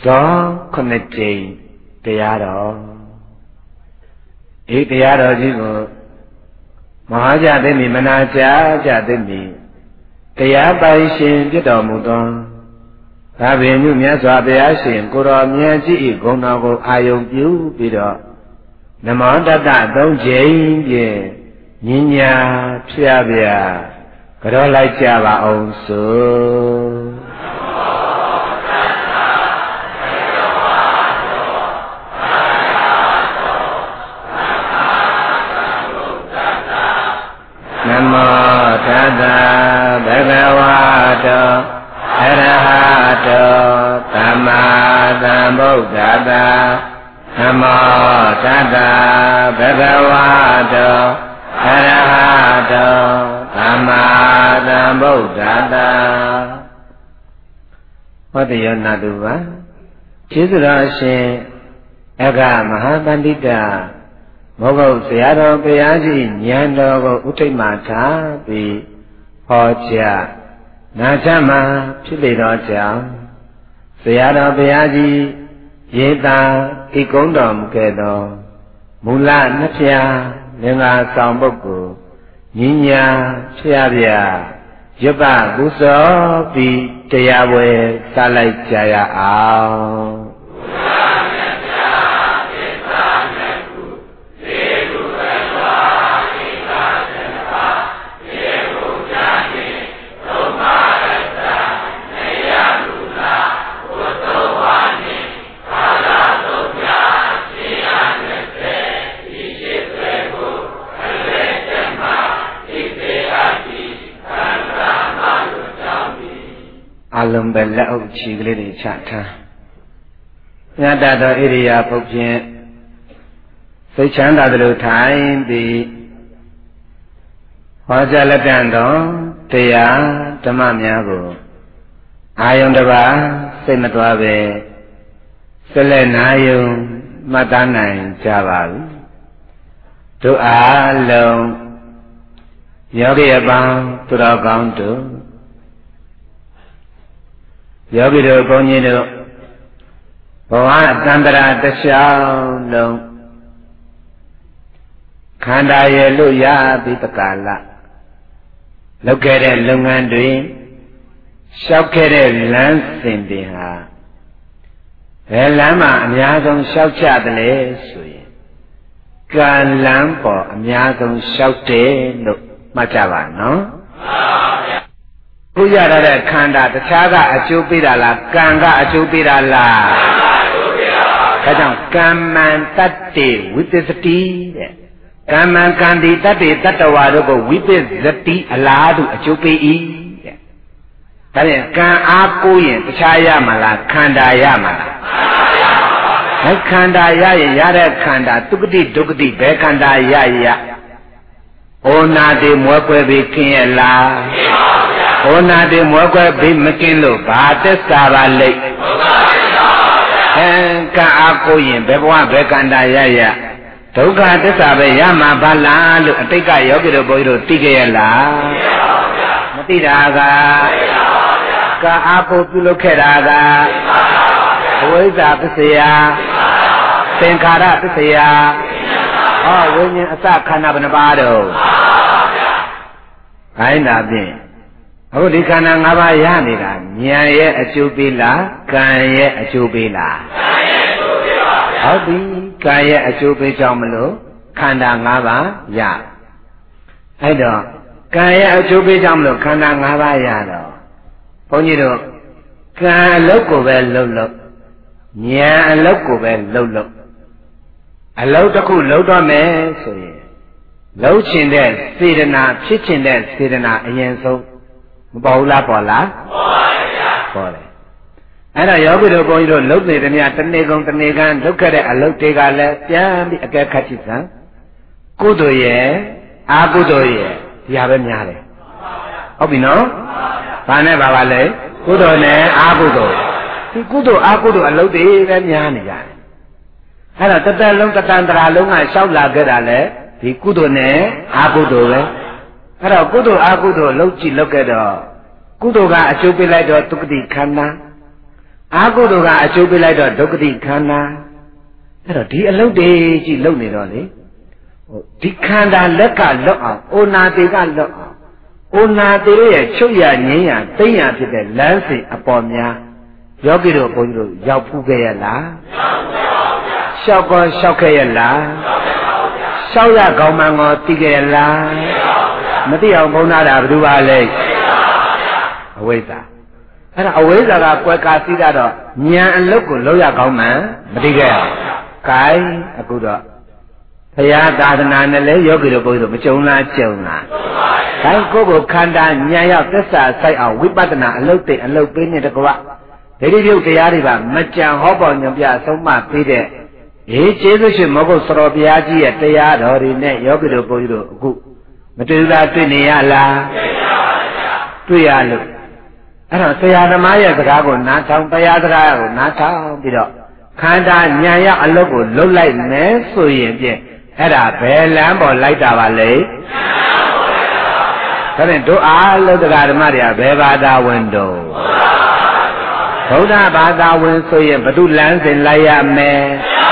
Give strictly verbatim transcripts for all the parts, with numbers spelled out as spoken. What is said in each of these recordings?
So connecting Tayaro E Tayaro Jigo Mahaja Demi Manaja Jademi Tayaba Shin Jidomudon Having Miasa Beashin Kura Miaji Gonago Ayo Yu Bido Namanda Da Don Jane Ye Ninya Piabia Karola Java also Namo Tata Bhagavato Arahato Tamma Sambuddhassa Namo Tata Bhagavato Arahato Tamma Sambuddhassa What do you not do? Chidra Aga Mahabandita Mogo Sayado Bayaji Nyando Utimata Bi Hoja Najama Chilidoja Sayado Bayaji Yeda Ikondom Kedo Mula Napia Nenga Samboku Ninya Chiabia Yoba Guso Bi Teyawe Salai Jaya Ao Alum bella of chigli chata. Yada the area of Jen. Say chanda the time the Hojalatando, Tea, Tamamiago. I on the bar, Sematwabe, Selenayo, Madana, Javal. To Alo Yogi Abang, to the Bounto. Yogi do Bonido Boa Tandara the Shao Kanda Yeluya Bitakala Look at it, Lungandri Shout at it, Lansing Biha Elama, Miazon Shout Chadale Sui Kan Lampo, Miazon Shout no Machava, no? Kuyara Kanda, the Chaga, Achupira la, Kanga, Achupira la. Kajang, Kaman Tati, with the tea. Kaman Kandi Tati, Tatawago, with the tea, Aladu, Achupi. Tane, Kan Akuyen, the Chayamala, Kanda Yamala. Kanda Yaya, Yara Kanda, Tukudi, Tukudi, Bekanda Yaya. Ona de Mwakwe King la. Ona de Mwakwe be Makinlo, Bate Sara Lake. And Ka Akoyin, Bebwa Bekanda Yaya. Toka de Sabe Yama Bala, Ateka Yogi Boyo Tigela. Matiraga. Ka Apo Pulokeraga. Oiza Pisea. Tenkara Pisea. Oh, when you attack Kanabanabardo. I know them. Holy Kanangaba Yanida, Nya a Jubila, Kaya a Jubila. How be Kaya a Jubi Jamalo, Kanangaba Ya. I know. Kaya a Jubi Jamlo, Kanangaba Yado. Ponido, Ka loco well lolo. Nya a loco well lolo. A lotaku loda me, so ye. Lochin there, Sidana, Chichin there, Sidana, and so. Bola Bola? Bola. And I over going to look at me at the Negon, the Negan, look at it, I look take a left, yeah, a get catches, huh? Kudo ye, Agudo ye, Yavanare. Obino? Pane Bavale, Kudo ne, Agudo. Kudo, Agudo, a look at Yanian. And at the Long Tatandra Long, I shall la get a le, the Kudo ne, Agudo. Hello, Kudo, Agudo, Lochi, look at all. Kudo got a chupi like the Tukdi Kana. အာဟုတုကအကျိုးပေးလိုက်တော့ဒုက္ခတိခန္ဓာအဲ့တော့ဒီအလုပ်တွေကြည့်လုပ်နေတော့လေဟိုဒီခန္ဓာလက်ကလွတ်အောင်အိုနာတေကလွတ်အောင်အိုနာတေရဲ့ချုပ်ရငင်းရသိမ့်ရဖြစ်တဲ့လမ်းစဉ်အပေါ်များယောဂီတို့ဘုန်းကြီးတို့ရောက်ဖူးခဲ့ရလားရောက်ပါဘူးဗျာလျှောက်ကောလျှောက်ခဲ့ရလားလျှောက်ရကောင်းမှန်ကောသိခဲ့ရလားမသိအောင်ဘုန်းသားတာဘယ်သူပါလဲအဝိဇ္ဇာအဲ့ဒါအဝိဇ္ဇာကကွယ်ကာစီးတာတော့ဉာဏ်အလုတ်ကိုလောက်ရကောင်းမှန်မသိခဲ့ရဘူး။ gain အခုတော့ဘုရားသာသနာနဲ့လည်းယောဂီတို့ဘုန်းကြီးတို့မကြုံလားကြုံလား။ဒါကိုကိုခန္ဓာဉာဏ်ရောက်သစ္စာစိုက်အောင်ဝိပဿနာအလုတ်သိအလုတ်ပေးနေတကွာဒိဋ္ဌိပြုတ်တရားတွေပါမကြံဟောပေါ်ညွန်ပြဆုံးမပေးတဲ့အေးကျေးဇူးရှင်မဟုတ်စောဘုရားကြီးရဲ့တရားတော်တွေနဲ့ယောဂီတို့ဘုန်းကြီးတို့အခုမတွေ့လားတွေ့နေရလားတွေ့ရလို့အဲ့တော့ဆရာသမားရဲ့စကားကိုနားထောင်တရားစကားကိုနားထောင်ပြီးတော့ခန္ဓာဉာဏ်ရောက်အလုပ်ကိုလှုပ်လိုက်မယ်ဆိုရင်ဖြင့်အဲ့ဒါဘယ်လမ်းပေါ်လိုက်တာပါလဲဒါဖြင့်တို့အားလုံးတရားဓမ္မတွေကဘယ်ဘာသာဝင်တော့ဗုဒ္ဓဘာသာဝင်ဆိုရင်ဘု து လမ်းစဉ်လိုက်ရမယ်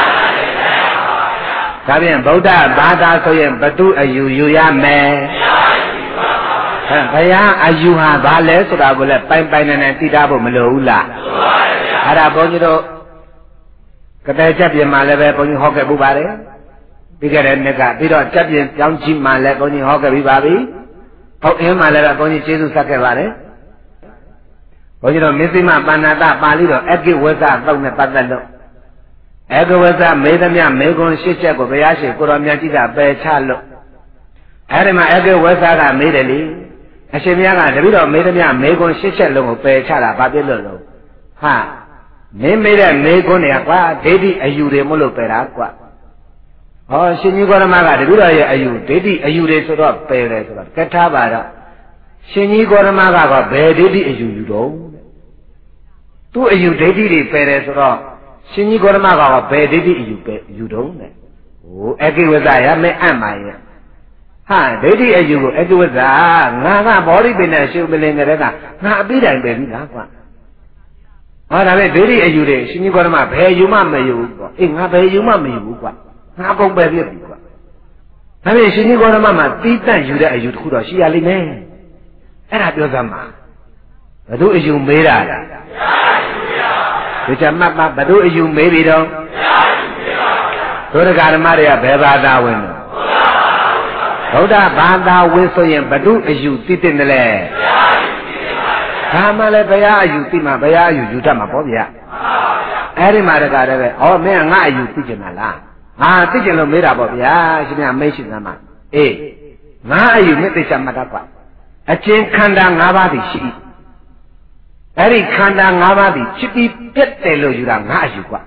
ဒါဖြင့်ဗုဒ္ဓဘာသာဆိုရင်ဘု து အယူယူရမယ်ဘုရားအယူဟာဘာလဲဆိုတာကိုလည်းပိုင်ပိုင်နဲ့နဲ့သိထားဖို့မလိုဘူးလားအဲ့ဒါဘုန်းကြီးတို့ကတဲ့ချက်ပြင်မှာလည်းပဲဘုန်းကြီးဟောခဲ့ပူပါတယ်ပြီးခဲ့တဲ့နှစ်ကပြီးတော့ချက်ပြင်ကြောင်းကြီးမှာလည်းဘုန်းကြီးဟောခဲ့ပြီးပါပြီဟုတ်အင်းမှာလည်းပဲဘုန်းကြီးကျေးဇူးဆက်ခဲ့ပါတယ်ဘုန်းကြီးတို့မစ္စည်းမပါဏာတပါဠိတော်အကိဝဇ္ဇတုံးနဲ့ပတ်သက်လို့အကိဝဇ္ဇမေသမြမေခွန်ရှစ်ချက်ကိုဘုရားရှင်ကိုတော်မြတ်ကြီးကပယ်ချလို့အဲ့ဒီမှာအကိဝဇ္ဇကမေးတယ်လေအရှင်မြတ်ကတပည့်တော်မေသမြမေခွန်ရှစ်ချက်လုံးကိုပယ်ချတာဘာဖြစ်လို့လဲဟာမင်းမေးတဲ့မေခွန်းတွေကကွာဒိဋ္ဌိအယူတွေမလို့ပယ်တာကွာဟောရှင်ကြီးကောရမကတပည့်တော်ရဲ့အယူဒိဋ္ဌိအယူတွေဆိုတော့ပယ်တယ်ဆိုတော့ကထားပါတော့ရှင်ကြီးကောရမကတော့ဘယ်ဒိဋ္ဌိအယူယူတော့သူ့အယူဒိဋ္ဌိတွေပယ်တယ်ဆိုတော့ရှင်ကြီးကောရမကတော့ဘယ်ဒိဋ္ဌိအယူပယ်ယူတော့နဲ့ဟိုအကိဝဇ္ဇရမင်းအံ့ပါရဲ့ဟာဒိဋ္ဌိအယူကိုအကိဝဇ္ဇငါကဘောဓိပင်နဲ့ရှုပလင်တဲ့ကငါအပိတိုင်ပဲပြီလားကွာဟောဒါပဲဒိဋ္ဌိအယူတွေရှင်ကြီးကောရမဘယ်ယူမှမယူဘူးကွာအေးငါဘယ်ယူမှမယူဘူးကွာငါအကုန်ပဲပြပြီကွာဒါပေမဲ့ရှင်ကြီးကောရမမှာတီးတန့်ယူတဲ့အယူတစ်ခုတော့ရှိရလိမ့်မယ်အဲ့ဒါပြောစမ်းပါဘသူအယူမေးတာလားဒီချမတ်မှာဘသူအယူမေးပြီတော့ဒုရဂဓမ္မတွေကဘယ်ဘာသာဝင်လဲဗုဒ္ဓဘာသာဝင်ဆိုရင်ဘသူအယူသိတဲ့လဲဒါမှလည်းဘုရားအယူသိမှဘုရားအယူယူတတ်မှာပေါ့ဗျာအဲ့ဒီမှာတကားလည်းပဲဩမင်းကငါအယူသိကျင်တာလားဟာသိကျင်လို့မေးတာပေါ့ဗျာရှင်မမေးရှိသမ်းမှာအေးငါအယူမသိချင်မှတတ်ကွာအချင်းခန္ဓာ၅ပါးသည်ရှိအဲ့ဒီခန္ဓာ၅ပါးသည်ဖြစ်ပြီးပြတ်တယ်လို့ယူတာငါအယူကွာ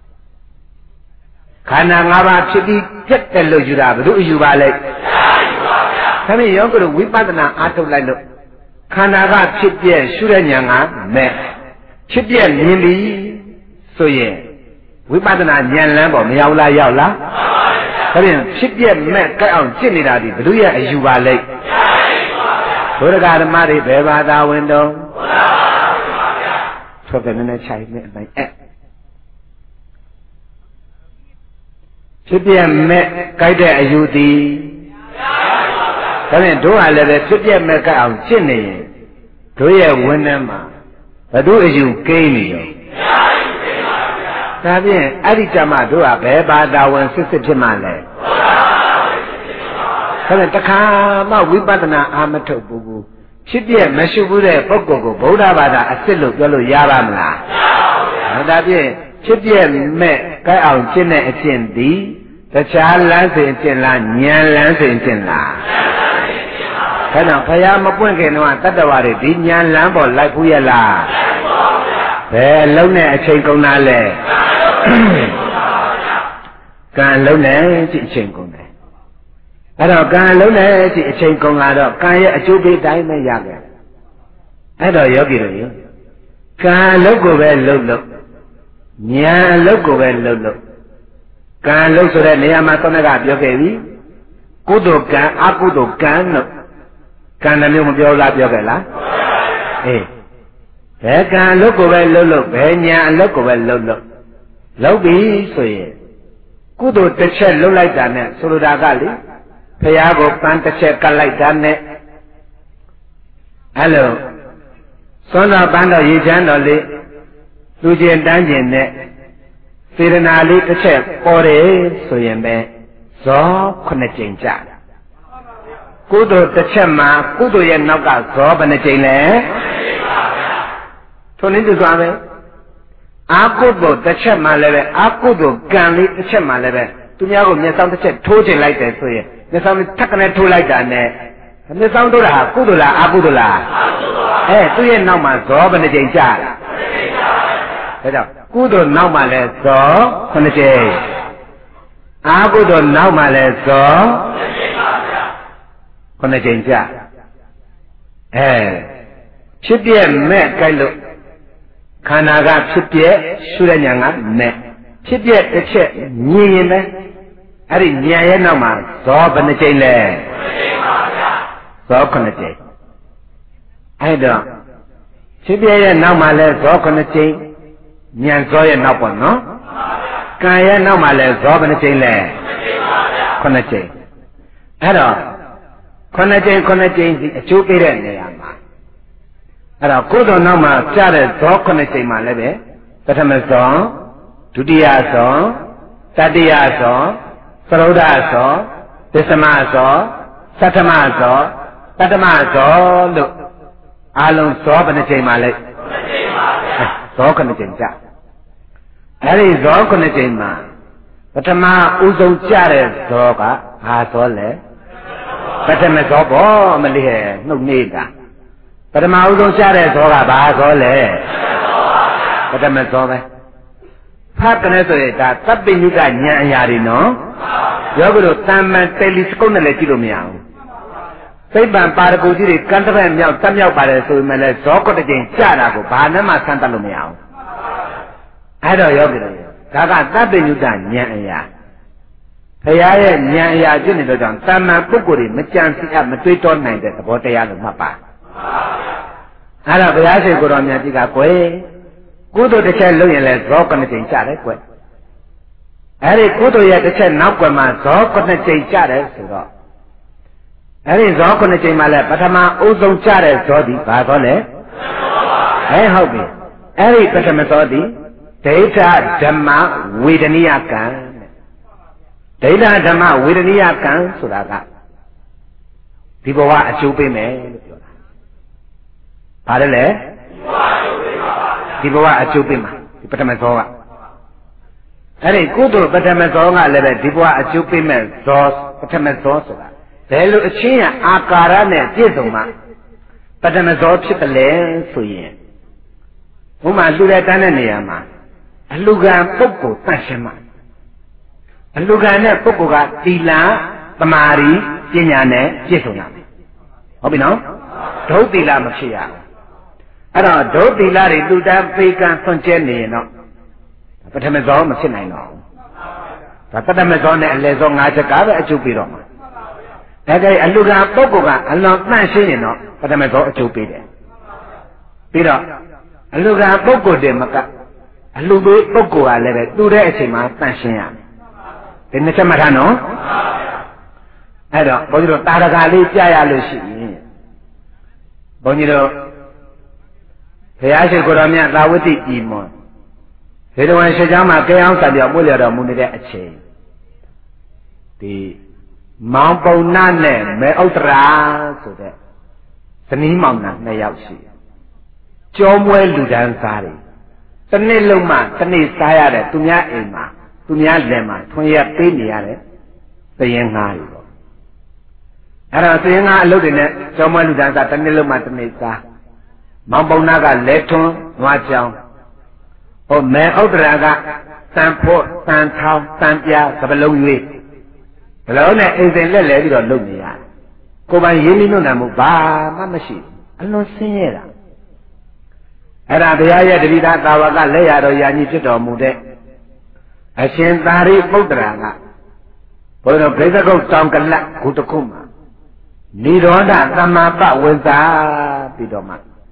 ခန္ဓာ၅ပါးဖြစ်ပြီးပြတ်တယ်လို့ယူတာဘယ်လိုအယူပါလဲဒါဖြင့်ယောဂတို့ဝိပဿနာအားထုတ်လိုက်လို့ခန္ဓာကဖြစ်ပြက်ရှုတဲ့ဉာဏ်ကမဲ့ဖြစ်ပြက်မြင်ပြီဆိုရင်ဝိပဿနာဉာဏ်လမ်းပေါ်မရောက်လားရောက်လားဒါဖြင့်ဖြစ်ပြက်မဲ့ကြိုက်အောင်จิตနေတာဒီဘယ်လိုရဲ့အယူပါလဲဘုရားဓမ္မတွေဘယ်ဘာသာဝင်တော့ထွက်တယ်နည်းနည်းခြိုက်နေအတိုင်းအဲ့ဖြစ်ပြမဲ့ကြိုက်တဲ့အယူသည်ဒါဖြင့်တို့ကလည်းပဲဖြစ်ပြမဲ့ကြိုက်အောင်จิตနေရင်တို့ရဲ့ဝန်းထဲမှာဘသူအယူကိန်းနေရောဒါဖြင့်အဲ့ဒီကြမှာတို့ကဘယ်ဘာသာဝင်စစ်စစ်ဖြစ်မှလဲဒါနဲ့တခါမှဝိပဿနာအာမထုတ်ဘူးဖြစ်ပြမရှိဘူးတဲ့ပုဂ္ဂိုလ်ကိုဗုဒ္ဓဘာသာအစ်စ်လို့ပြောလို့ရပါမလားမရပါဘူးဒါဖြင့်ဖြစ်ပြမဲ့ကြိုက်အောင်ကျင့်တဲ့အကျင့်သည်တခြားလမ်းစဉ်ကျင့်လားဉာဏ်လမ်းစဉ်ကျင့်လားဒါကြောင့်ဘုရားမပွင့်ခင်တော့တတ္တဝါတွေဒီဉာဏ်လမ်းပေါ်လိုက်ဘူးရဲ့လားဘယ်လုံးနဲ့အချိန်ကုန်တာလဲကံလုံးနဲ့ကြည့်အချိန်ကုန်တယ်အဲ့တော့ကံလုံးနဲ့ကြည့်အချိန်ကုန်လာတော့ကံရဲ့အကျိုးပေးတိုင်းပဲရခဲ့အဲ့တော့ယောဂီတို့ရေကံလုံးကိုပဲလှုပ်လို့ဉာဏ်အလုပ်ကိုပဲလှုပ်လို့ကံလှုပ်ဆိုတဲ့နေရာမှာသောနကပြောခဲ့ပြီကုသိုလ်ကံအကုသိုလ်ကံလို့ကံနှမျိုးမပြောလားပြောခဲ့လားအေးဘယ်ကံအလုပ်ကိုပဲလုပ်လို့ဘယ်ညာအလုပ်ကိုပဲလုပ်လို့လုပ်ပြီဆိုရင်ကုသိုလ်တစ်ချက်လုပ်လိုက်တာနဲ့ဆိုလိုတာကလေဖရာကိုပန်းတစ်ချက်ကတ်လိုက်တာနဲ့အဲ့လိုသွန်တော်ပန်းတော်ရေချမ်းတော်လေးလူကျင်တန်းကျင်နဲ့စေရနာလေးတစ်ချက်ပေါ်တယ်ဆိုရင်ပဲဇောခုနှစ်ကြိမ်ကြတယ်ကုသိုလ်တစ်ချက်မှာကုသိုလ်ရဲ့နောက်ကဇောဘယ်နှကြိမ်လဲထိုနည်းတူစွာပဲအာကုသိုလ်တစ်ချက်မှလည်းပဲအာကုသိုလ်ကံလေးတစ်ချက်မှလည်းပဲသူများကိုမျက်စောင်းတစ်ချက်ထိုးချင်လိုက်တယ်ဆိုရင်မျက်စောင်းလေးထက်ကနေထိုးလိုက်တာနဲ့မျက်စောင်းထိုးတာဟာကုသိုလ်လားအာကုသိုလ်လားအာကုသိုလ်ပါအဲသူ့ရဲ့နောက်မှာဇောဘယ်နှကြိမ်ကြာလားဒါကြောင့်ကုသိုလ်နောက်မှာလဲဇောခုနှစ်ကြိမ်အာကုသိုလ်နောက်မှာလဲဇောခုနှစ်ကြိမ်ကြာအဲဖြစ်ပြမဲ့ကြိုက်လို့ခန္ဓာကဖြစ်ပြရှုတဲ့ညာကမဲ့ဖြစ်ပြတစ်ချက်မြင်ရင်ပဲအဲ့ဒီဉာဏ်ရဲ့နောက်မှာဇောဘယ်နှကြိမ်လဲဇောခုနှစ်ကြိမ်အဲ့တော့ဖြစ်ပြရဲ့နောက်မှာလဲဇောခုနှစ်ကြိမ်ဉာဏ်ဇောရဲ့နောက်ပေါ့နော်ကံရဲ့နောက်မှာလဲဇောဘယ်နှကြိမ်လဲခုနှစ်ကြိမ်အဲ့တော့ခုနှစ်ကြိမ်ခုနှစ်ကြိမ်ဒီအကျိုးပေးတဲ့နေရာမှာအဲ့တော့ကုသိုလ်နောက်မှာကြားတဲ့ဇောခုနှစ်ကြိမ်မှာလည်းပဲပထမဇောဒုတိယဇောတတိယဇောသရုဒ္ဓဇောသစ္စမဇောသတ္တမဇောတတ္တမဇောလို့အလုံးဇောဘယ်နှကြိမ်မှာလဲဇောခုနှစ်ကြိမ်ကြာအဲ့ဒီဇောခုနှစ်ကြိမ်မှာပထမဥဆုံးကြားတဲ့ဇောကဘာဇောလဲပထမဇောပေါ့မလေးဟဲ့နှုတ်နေတာပထမဥဆုံးကြားတဲ့ဇောကဘာဇောလဲပထမဇောပဲဖတ်ကနေဆိုရင်ဒါသဗ္ဗညုတဉာဏ်အရာတွေနော်ယောဂတို့တာမန်တယ်လီစကုပ်နဲ့လည်းကြည့်လို့မရဘူးသိပ္ပံပါရဂူကြီးတွေကန်းတစ်ဖက်မြောက်တက်မြောက်ပါတယ်ဆိုပေမဲ့လည်းဇောကုတ်ကြိမ်ကြာတာကိုဘာနဲ့မှဆန်းတတ်လို့မရဘူးအဲ့တော့ယောဂတို့ဒါကသဗ္ဗညုတဉာဏ်အရာဘုရားရဲ့ဉာဏ်အရာဖြစ်နေတော့ကြောင့်တာမန်ပုဂ္ဂိုလ်တွေမကြံစည်အပ်မတွေးတောနိုင်တဲ့သဘောတရားလို့မှတ်ပါအဲ့တော့ဘုရားရှင်ကိုတော်မြတ်ကြီးကကွယ်ကုသိုလ်တစ်ချက်လုပ်ရင်လည်းဇောကုနှစ်ကြိမ်ကြာတယ်ကွယ်အဲ့ဒီကုသိုလ်ရဲ့တစ်ချက်နောက်ကွယ်မှာဇောကုနှစ်ကြိမ်ကြာတယ်ဆိုတော့အဲ့ဒီဇောခုနှစ်ကြိမ်မှလည်းပထမအုပ်ဆုံးကြတဲ့ဇောသည်ဘာဇောလဲဟဲ့ဟုတ်ပြီအဲ့ဒီပထမဇောသည်ဒိဋ္ဌဓမ္မဝေဒနိယကံဒိဋ္ဌဓမ္မဝေဒနိယကံဆိုတာကဒီဘဝအကျိုးပေးမယ်လို့ပြောတာဘာလဲလဲဒီဘဝအကျိုးပေးမှာဒီပထမဇောကအဲ့ဒီကုသိုလ်ပထမဇောကလည်းပဲဒီဘဝအကျိုးပေးမဲ့ဇောပထမဇောဆိုတာဘယ်လိုအချင်းရအာကာရနဲ့ပြည့်စုံမှပထမဇောဖြစ်တယ်လဲဆိုရင်ဘုမလှူတဲ့တန်းတဲ့နေရာမှာအလှူခံပုဂ္ဂိုလ်တန့်ရှင်းမှအလှူခံတဲ့ပုဂ္ဂိုလ်ကသီလသမာဓိပညာနဲ့ပြည့်စုံရမယ်ဟုတ်ပြီနော်ဒုသီလမဖြစ်ရဘူးအဲ့တော့ဒုသီလတွေလူတန်းပေကံဆွန့်ကျဲနေရင်တော့ပထမဇောမဖြစ်နိုင်တော့ဘူးဒါပထမဇောနဲ့အလယ်ဇော၅ချက်ကပဲအကျုပ်ပြီးတော့မှာဒါကြိုက်အလူကပုဂ္ဂိုလ်ကအလွန်တန့်ရှင်းရင်တော့ပထမဇောအကျိုးပေးတယ်ပြီးတော့အလူကပုဂ္ဂိုလ်တည်းမကအလူပေးပုဂ္ဂိုလ်ကလည်းပဲတူတဲ့အချိန်မှာတန့်ရှင်းရမယ်ဒီနှစ်ချက်မှတ်ထားနော်အဲ့တော့ဘုန်းကြီးတို့တာရကလေးပြရလို့ရှိရင်ဘုန်းကြီးတို့ဘုရားရှိခိုးတော်မြတ်သာဝတိပြည်မွန်ဒေတဝန်ရှိချောင်းမှာကြံအောင်ဆက်ပြောပို့လျတော်မူနေတဲ့အချိန်ဒီမောင်ပုံနာနဲ့မေဥတ္တရာဆိုတဲ့ဇနီးမောင်နှံနှစ်ယောက်ရှိကြောမွဲလူဒန်းစားတွေတစ်နေ့လုံးမှတစ်နေ့စားရတဲ့သူများအိမ်မှာသူများလယ်မှာထွန်ရက်ပေးနေရတဲ့သရင်ငါးတွေပေါ့အဲ့တော့သရင်ငါးအလုပ်တွေနဲ့ကြောမွဲလူဒန်းစားတစ်နေ့လုံးမှတစ်နေ့စားမောင်ပုံနာကလဲထွန်းနွားချောင်းဟိုမေဥတ္တရာကတန်ဖို့တန်ထောင်းတန်ပြားစပလုံးရွေးဘလုံးနဲ့အိမ်စဉ်လက်လဲပြီးတော့လုပ်နေရတယ်ကိုယ်ပိုင်ရင်းနှီးနှုတ်နှံမှုဘာမှမရှိအလွန်ဆင်းရဲတာအဲ့ဒါဘုရားရဲ့တပိဋကသာဝကလက်ရတော်ယာညီဖြစ်တော်မူတဲ့အရှင်သာရိပုတ္တရာကဘုရားဗိသကုတ်တောင်ကလတ်ခုတစ်ခုမှာနိရောဓသမ္မာပဝိဇ္ဇာပြီးတော့မှခု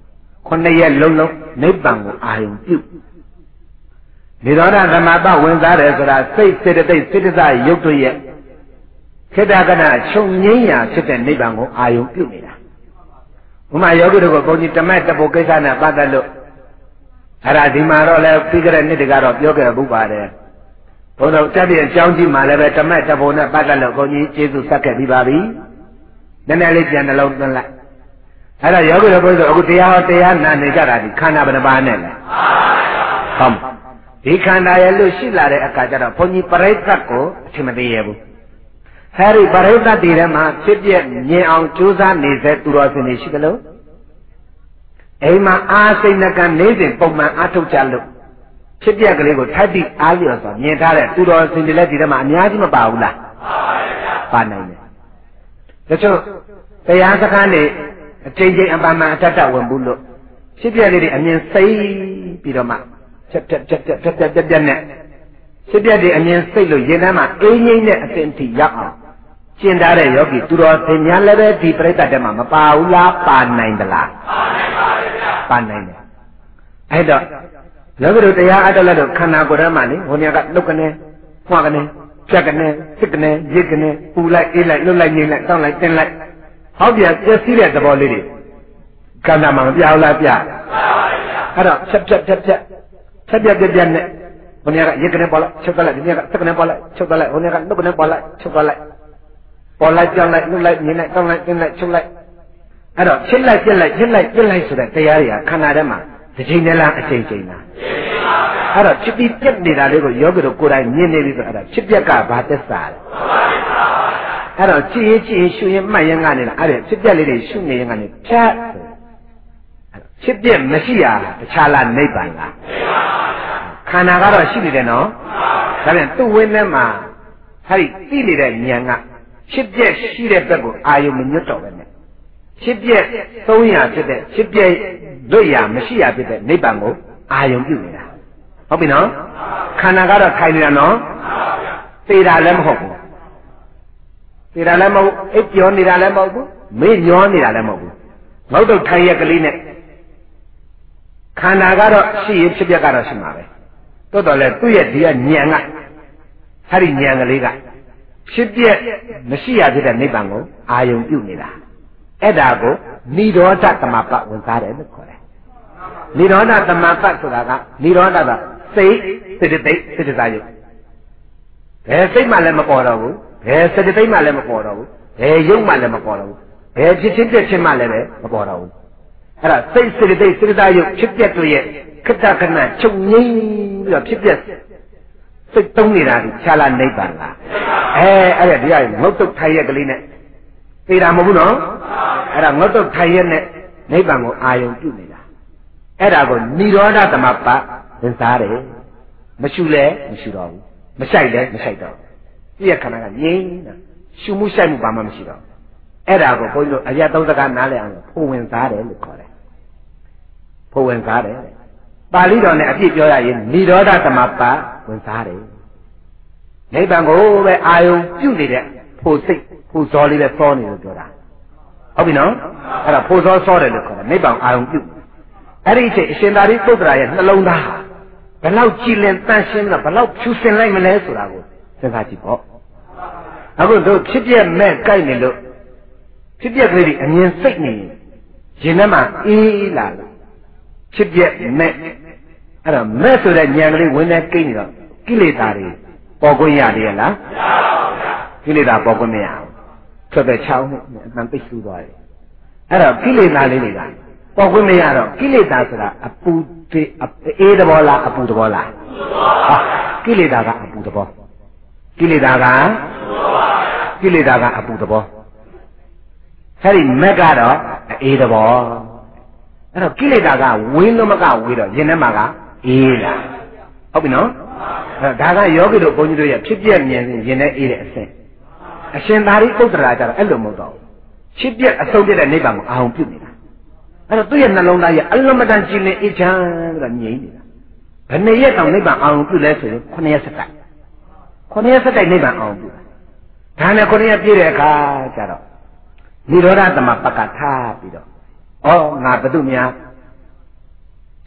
ခုနှစ်ရက်လုံးလုံးနိဗ္ဗာန်ကိုအာရုံပြုနိရောဓသမပဝင်စားတယ်ဆိုတာစိတ်စေတသိက်စေတသရုပ်တို့ရဲ့ခေတ္တကနာချုပ်ငြိမ်းရာဖြစ်တဲ့နိဗ္ဗာန်ကိုအာရုံပြုနေတာဥမာယောဂီတို့ကဘုန်းကြီးတမက်တပုတ်ကိစ္စနဲ့ပတ်သက်လို့အဲ့ဒါဒီမှာတော့လည်းပြီးကြတဲ့နေ့တကတော့ပြောခဲ့ဘူးပါတယ်ဘုန်းတော်တက်ပြည့်အကြောင်းကြီးမှာလည်းပဲတမက်တပုတ်နဲ့ပတ်သက်လို့ဘုန်းကြီးကျေးဇူးဆက်ခဲ့ပြီးပါပြီနည်းနည်းလေးပြန်နှလုံးသွင်းလိုက်အဲ့ဒါယောဂီတို့ဘုန်းကြီးတို့အခုတရားဟောတရားနာနေကြတာဒီခန္ဓာဘယ်နှပါးနဲ့လဲဟုတ်ဒီခန္ဓာရဲ့လို့ရှိလာတဲ့အခါကျတော့ဘုန်းကြီးပရိသတ်ကိုအထင်မသေးရဘူးအဲဒီပရိသတ်တွေထဲမှာဖြစ်ပြမြင်အောင်ကြိုးစားနေတဲ့သူတော်စင်တွေရှိသလိုအိမ်မှာအားစိတ်နှကနေစဉ်ပုံမှန်အားထုတ်ကြလို့ဖြစ်ပြကလေးကိုထိုက်ပြီးအားလျော်စွာမြင်ထားတဲ့သူတော်စင်တွေလည်းဒီထဲမှာအများကြီးမပါဘူးလားပါနိုင်တယ်တချို့တရားစခန်းတွေအချိန်ချင်းအပ္ပမအတ္တဝင်ဘူးလို့ဖြစ်ပြလေးတွေအမြင်စိတ်ပြီးတော့မှချက်ချက်ချက်ချက်ချက်ချက်ချက်နဲ့ဖြစ်ပြတဲ့အမြင်စိတ်လို့ရင်ထဲမှာအင်းငိမ့်တဲ့အစဉ်ထိရောက်အောင်ကျင့်ထားတဲ့ယောဂီသူတော်သင်များလည်းပဲဒီပြိတ္တတဲ့မှာမပါဘူးလားပါနိုင်သလားပါနိုင်ပါဗျာပါနိုင်တယ်အဲ့တော့လောကတို့တရားအထုတ်လို့ခန္ဓာကိုယ်ထဲမှာလေဟိုနေကလုတ်ကနေဖွာကနေဖြတ်ကနေစစ်ကနေရစ်ကနေပူလိုက်အေးလိုက်လွတ်လိုက်ငြိမ့်လိုက်တောင်းလိုက်တင်းလိုက်ဟောက်ပြပြည့်စည်တဲ့သဘောလေးတွေခန္ဓာမှာမပြဘူးလားပြပါပါဗျာအဲ့တော့ဖြတ်ဖြတ်ဖြတ်ဖြတ်ဖြတ်ပြပြပြနဲ့ဟိုနေကရစ်ကနေပေါ်လိုက်ချုပ်လိုက်ဒီနေကစက်ကနေပေါ်လိုက်ချုပ်လိုက်ဟိုနေကလုတ်ကနေပေါ်လိုက်ချုပ်လိုက်ပေါ်လိုက်ကြောင်းလိုက်လွတ်လိုက်မြင်လိုက်တောင်းလိုက်တင်းလိုက်ချုပ်လိုက်အဲ့တော့ဖြစ်လိုက်ပြက်လိုက်ဖြစ်လိုက်ပြက်လိုက်ဆိုတဲ့တရားတွေကခန္ဓာထဲမှာတစ်ချိန်တည်းလားအချိန်ချိန်လားအဲ့တော့ဖြစ်ပြီးပြက်နေတာလေးကိုယောဂီတို့ကိုယ်တိုင်မြင်နေပြီဆိုအဲ့ဒါဖြစ်ပြက်ကဘာသက်စာလဲအဲ့တော့ကြည်ရင်ကြည်ရင်ရှုရင်မှတ်ရင်ကနေလားအဲ့ဒါဖြစ်ပြက်လေးတွေရှုနေရင်ကနေဖြတ်ဖြစ်ပြက်မရှိရတခြားလားနိဗ္ဗာန်လားခန္ဓာကတော့ရှိနေတယ်နော်ဒါပြန်သူ့ဝိနဲ့မှာဟာဒီသိနေတဲ့ဉာဏ်ကဖြစ်ပြက်ရှိတဲ့ဘက်ကိုအာယုံမညွတ်တော့ပဲနဲ့ဖြစ်ပြက်သုံးရာဖြစ်တဲ့ဖြစ်ပြက်လွတ်ရာမရှိရာဖြစ်တဲ့နိဗ္ဗာန်ကိုအာယုံပြုနေတာဟုတ်ပြီနော်ခန္ဓာကတော့ခိုင်နေတာနော်သေတာလည်းမဟုတ်ဘူးသေတာလည်းမဟုတ်အိပ်ပြောနေတာလည်းမဟုတ်ဘူးမေ့ညောနေတာလည်းမဟုတ်ဘူးငေါ့တော့ထိုင်ရကလေးနဲ့ခန္ဓာကတော့ရှိရင်ဖြစ်ပြက်ကတော့ရှိမှာပဲတိုးတော်လဲသူ့ရဲ့ဒီကဉာဏ်ကဟာဒီဉာဏ်ကလေးကဖြစ်ပြက်မရှိရဖြစ်တဲ့နိဗ္ဗာန်ကိုအာယုံပြုနေတာအဲ့ဒါကိုនិရောဓသမပဝင်စားတယ်လို့ခေါ်တယ်និရောဓသမပဆိုတာကនិရောဓကစိတ်စေတသိက်စေတသာယုတ်ဘယ်စိတ်မှလည်းမပေါ်တော့ဘူးဘယ်စေတသိက်မှလည်းမပေါ်တော့ဘူးဘယ်ယုတ်မှလည်းမပေါ်တော့ဘူးဘယ်ဖြစ်ချင်းပြက်ချင်းမှလည်းမပေါ်တော့ဘူးအဲ့ဒါစိတ်စေတသိက်စေတသာယုတ်ဖြစ်ပြက်တို့ရဲ့ခတ္တခဏချုပ်ငိမ့်ပြီးတော့ဖြစ်ပြက်စိတ်သုံးနေတာဒီခြားလားနိဗ္ဗာန်လားအဲအဲ့ဒါဒီကငုတ်တုတ်ထိုင်ရကလေးနဲ့သိတာမဟုတ်ဘူးနော်အဲ့ဒါငုတ်တုတ်ထိုင်ရနဲ့နိဗ္ဗာန်ကိုအာယုံပြုနေတာအဲ့ဒါကိုនិရောဓသမပဝင်စားတယ်မရှုလဲမရှုတော့ဘူးမဆိုင်လဲမဆိုင်တော့ပြည့်ခန္ဓာကငြိမ်းတာရှုမှုဆိုင်မှုဘာမှမရှိတော့အဲ့ဒါကိုဘုန်းကြီးတို့အရာသုံးစကားနားလည်အောင်ဖို့ဝင်စားတယ်လို့ခေါ်တယ်ဖို့ဝင်စားတယ်ပါဠိတော်နဲ့အပြည့်ပြောရရင်និရောဓသမပဝင်စားတယ်နိဗ္ဗာန်ကိုပဲအာယုံပြုတ်နေတဲ့ဖို့စိတ်ဖို့ဇောလေးပဲစောနေလို့ပြောတာဟုတ်ပြီနော်အဲ့ဒါဖို့ဇောစောတယ်လို့ခေါ်တယ်နိဗ္ဗာန်အာယုံပြုတ်အဲ့ဒီအချိန်အရှင်သာရိပုတ္တရာရဲ့နှလုံးသားဘယ်လောက်ကြည်လင်တန့်ရှင်းမလားဘယ်လောက်ဖြူစင်လိုက်မလဲဆိုတာကိုစဉ်းစားကြည့်ပေါ့အခုတို့ဖြစ်ပြမဲ့ကြိုက်နေလို့ဖြစ်ပြကလေးအမြင်စိတ်နေရင်ထဲမှာအေးလာလို့ဖြစ်ပြမဲ့အဲ့တော့မဲ့ဆိုတဲ့ဉာဏ်ကလေးဝင်နေကိန်းနေတော့ကိလေသာတွေပေါ်ခွင့်ရတယ်လားမရပါဘူးဗျာကိလေသာပေါ်ခွင့်မရဘူးထွက်တဲ့ချောင်းနဲ့အမှန်ပိတ်ဆူသွားတယ်အဲ့တော့ကိလေသာလေးတွေကပေါ်ခွင့်မရတော့ကိလေသာဆိုတာအပူအေးသဘောလားအပူသဘောလားဟာကိလေသာကအပူသဘောကိလေသာကကိလေသာကအပူသဘောအဲ့ဒီမက်ကတော့အေးသဘောအဲ့တော့ကိလေသာကဝင်းလို့မကဝေးတော့ရင်ထဲမှာကအေးလားဟုတ်ပြီနော်ဒါကယောဂီတို့ဘုန်းကြီးတို့ရဲ့ဖြစ်ပြမြင်ရင်နဲ့အေးတဲ့အဆင့်အရှင်သာရိပုတ္တရာကျတော့အဲ့လိုမဟုတ်တော့ဘူးဖြစ်ပြအဆုံးပြတဲ့နိဗ္ဗာန်ကိုအာရုံပြုနေတာအဲ့တော့သူ့ရဲ့နှလုံးသားရဲ့အလွန်မတန်ကြည်လင်အေးချမ်းပြီးတော့ငြိမ်နေတာဘယ်နှစ်ရက်တောင်နိဗ္ဗာန်အာရုံပြုလဲဆိုရင်ခုနှစ်ရက်စတိုက်ခုနှစ်ရက်စတိုက်နိဗ္ဗာန်အာရုံပြုဒါနဲ့ခုနှစ်ရက်ပြည့်တဲ့အခါကျတော့និရောဓသမပကထားပြီးတော့ဩငါဘုသူများ